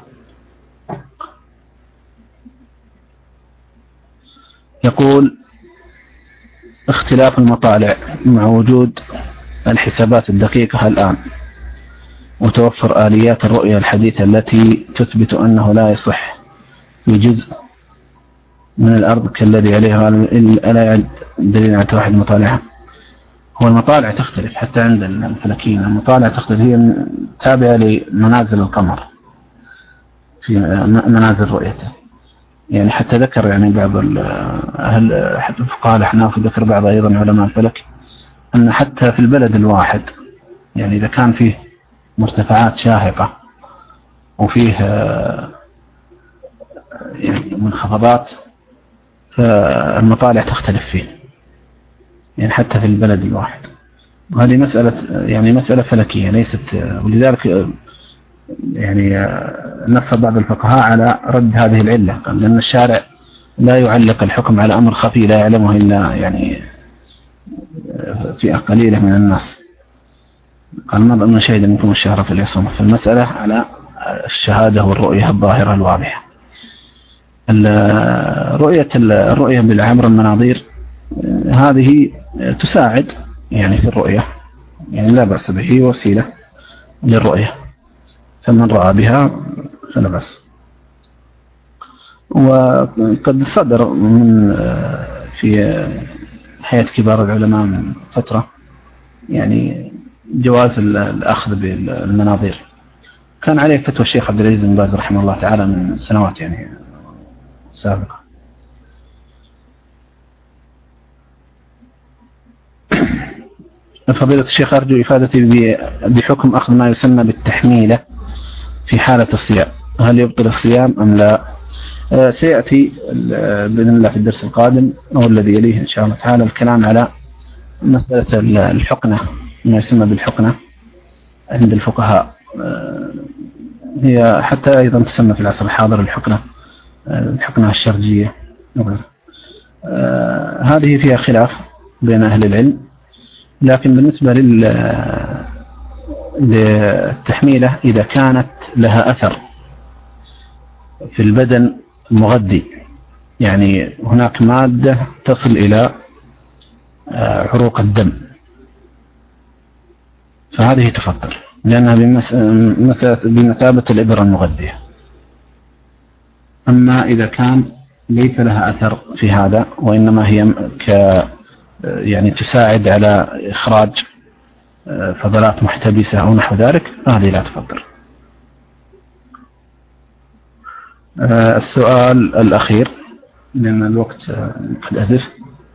يقول اختلاف المطالع مع وجود الحسابات الدقيقة الآن وتوفر آليات الرؤية الحديثة التي تثبت أنه لا يصح في جزء من الأرض كالذي عليها ألا يعد دليل على توحيد المطالعة. هو المطالع تختلف حتى عند الفلكيين، المطالع تختلف، هي تابعة لمنازل القمر في منازل رؤيته. يعني حتى ذكر يعني بعض أهل حتى فقهاء الأحناف ذكر بعض أيضا علماء الفلك أن حتى في البلد الواحد يعني إذا كان فيه مرتفعات شاهقة وفيه يعني منخفضات، فالمطالع تختلف فيه يعني حتى في البلد الواحد. وهذه مسألة يعني مسألة فلكية ليست، ولذلك يعني نص بعض الفقهاء على رد هذه العلة، لأن الشارع لا يعلق الحكم على أمر خفي لا يعلمه إلا يعني فئة قليلة من الناس. قال ما ضمن شهد منكم الشهر فليصم، في المسألة على الشهادة والرؤية الظاهرة الواضحة. الرؤية الرؤية بالعبر المناظير هذه تساعد يعني في الرؤية، يعني لا بأس به، وسيلة للرؤية، فمن رأى بها فلا بأس. وقد صدر من في حياة كبار العلماء من فترة يعني جواز الأخذ بالمناظير، كان عليه فتوى الشيخ عبد العزيز بن باز رحمه الله تعالى من سنوات يعني سابقة. فضيلة الشيخ أرجو إفادتي بحكم أخذ ما يسمى بالتحميلة في حالة الصيام، هل يبطل الصيام أم لا؟ آه سيأتي بإذن الله في الدرس القادم أو الذي يليه إن شاء الله تعالى الكلام على مسألة الحقنة، ما يسمى بالحقنة عند الفقهاء. آه هي حتى أيضا تسمى في العصر الحاضر الحقنة، آه الحقنة الشرجية. آه هذه فيها خلاف بين أهل العلم، لكن بالنسبة للتحميلة إذا كانت لها أثر في البدن مغذي، يعني هناك مادة تصل إلى عروق الدم، فهذه تفضل لأنها بمثابة الإبرة المغذية. أما إذا كان ليس لها أثر في هذا وإنما هي ك يعني تساعد على إخراج فضلات محتبسة أو نحو ذلك، هذه لا تفضل. السؤال الأخير لأن الوقت قد أزف،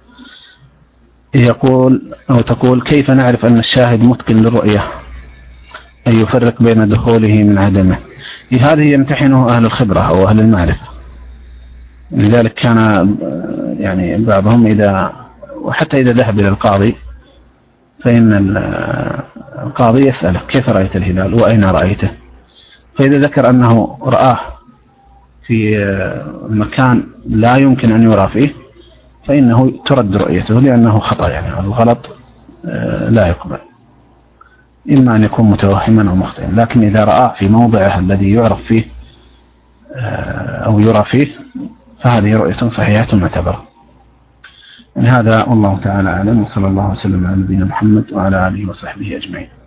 يقول أو تقول كيف نعرف أن الشاهد متقن للرؤية، أن يفرق بين دخوله من عدمه؟ هذه يمتحنه أهل الخبرة أو أهل المعرفة، لذلك كان يعني بعضهم إذا وحتى إذا ذهب إلى القاضي فإن القاضي يسأله كيف رأيت الهلال وأين رأيته، فإذا ذكر أنه رآه في مكان لا يمكن أن يرى فيه فإنه ترد رؤيته لأنه خطأ، يعني الغلط لا يقبل، إما أن يكون متوهما أو مخطئا. لكن إذا رآه في موضعه الذي يعرف فيه أو يرى فيه فهذه رؤية صحيحة معتبرة. هذا والله تعالى أعلم، وصلى الله وسلم على نبينا محمد وعلى آله وصحبه أجمعين.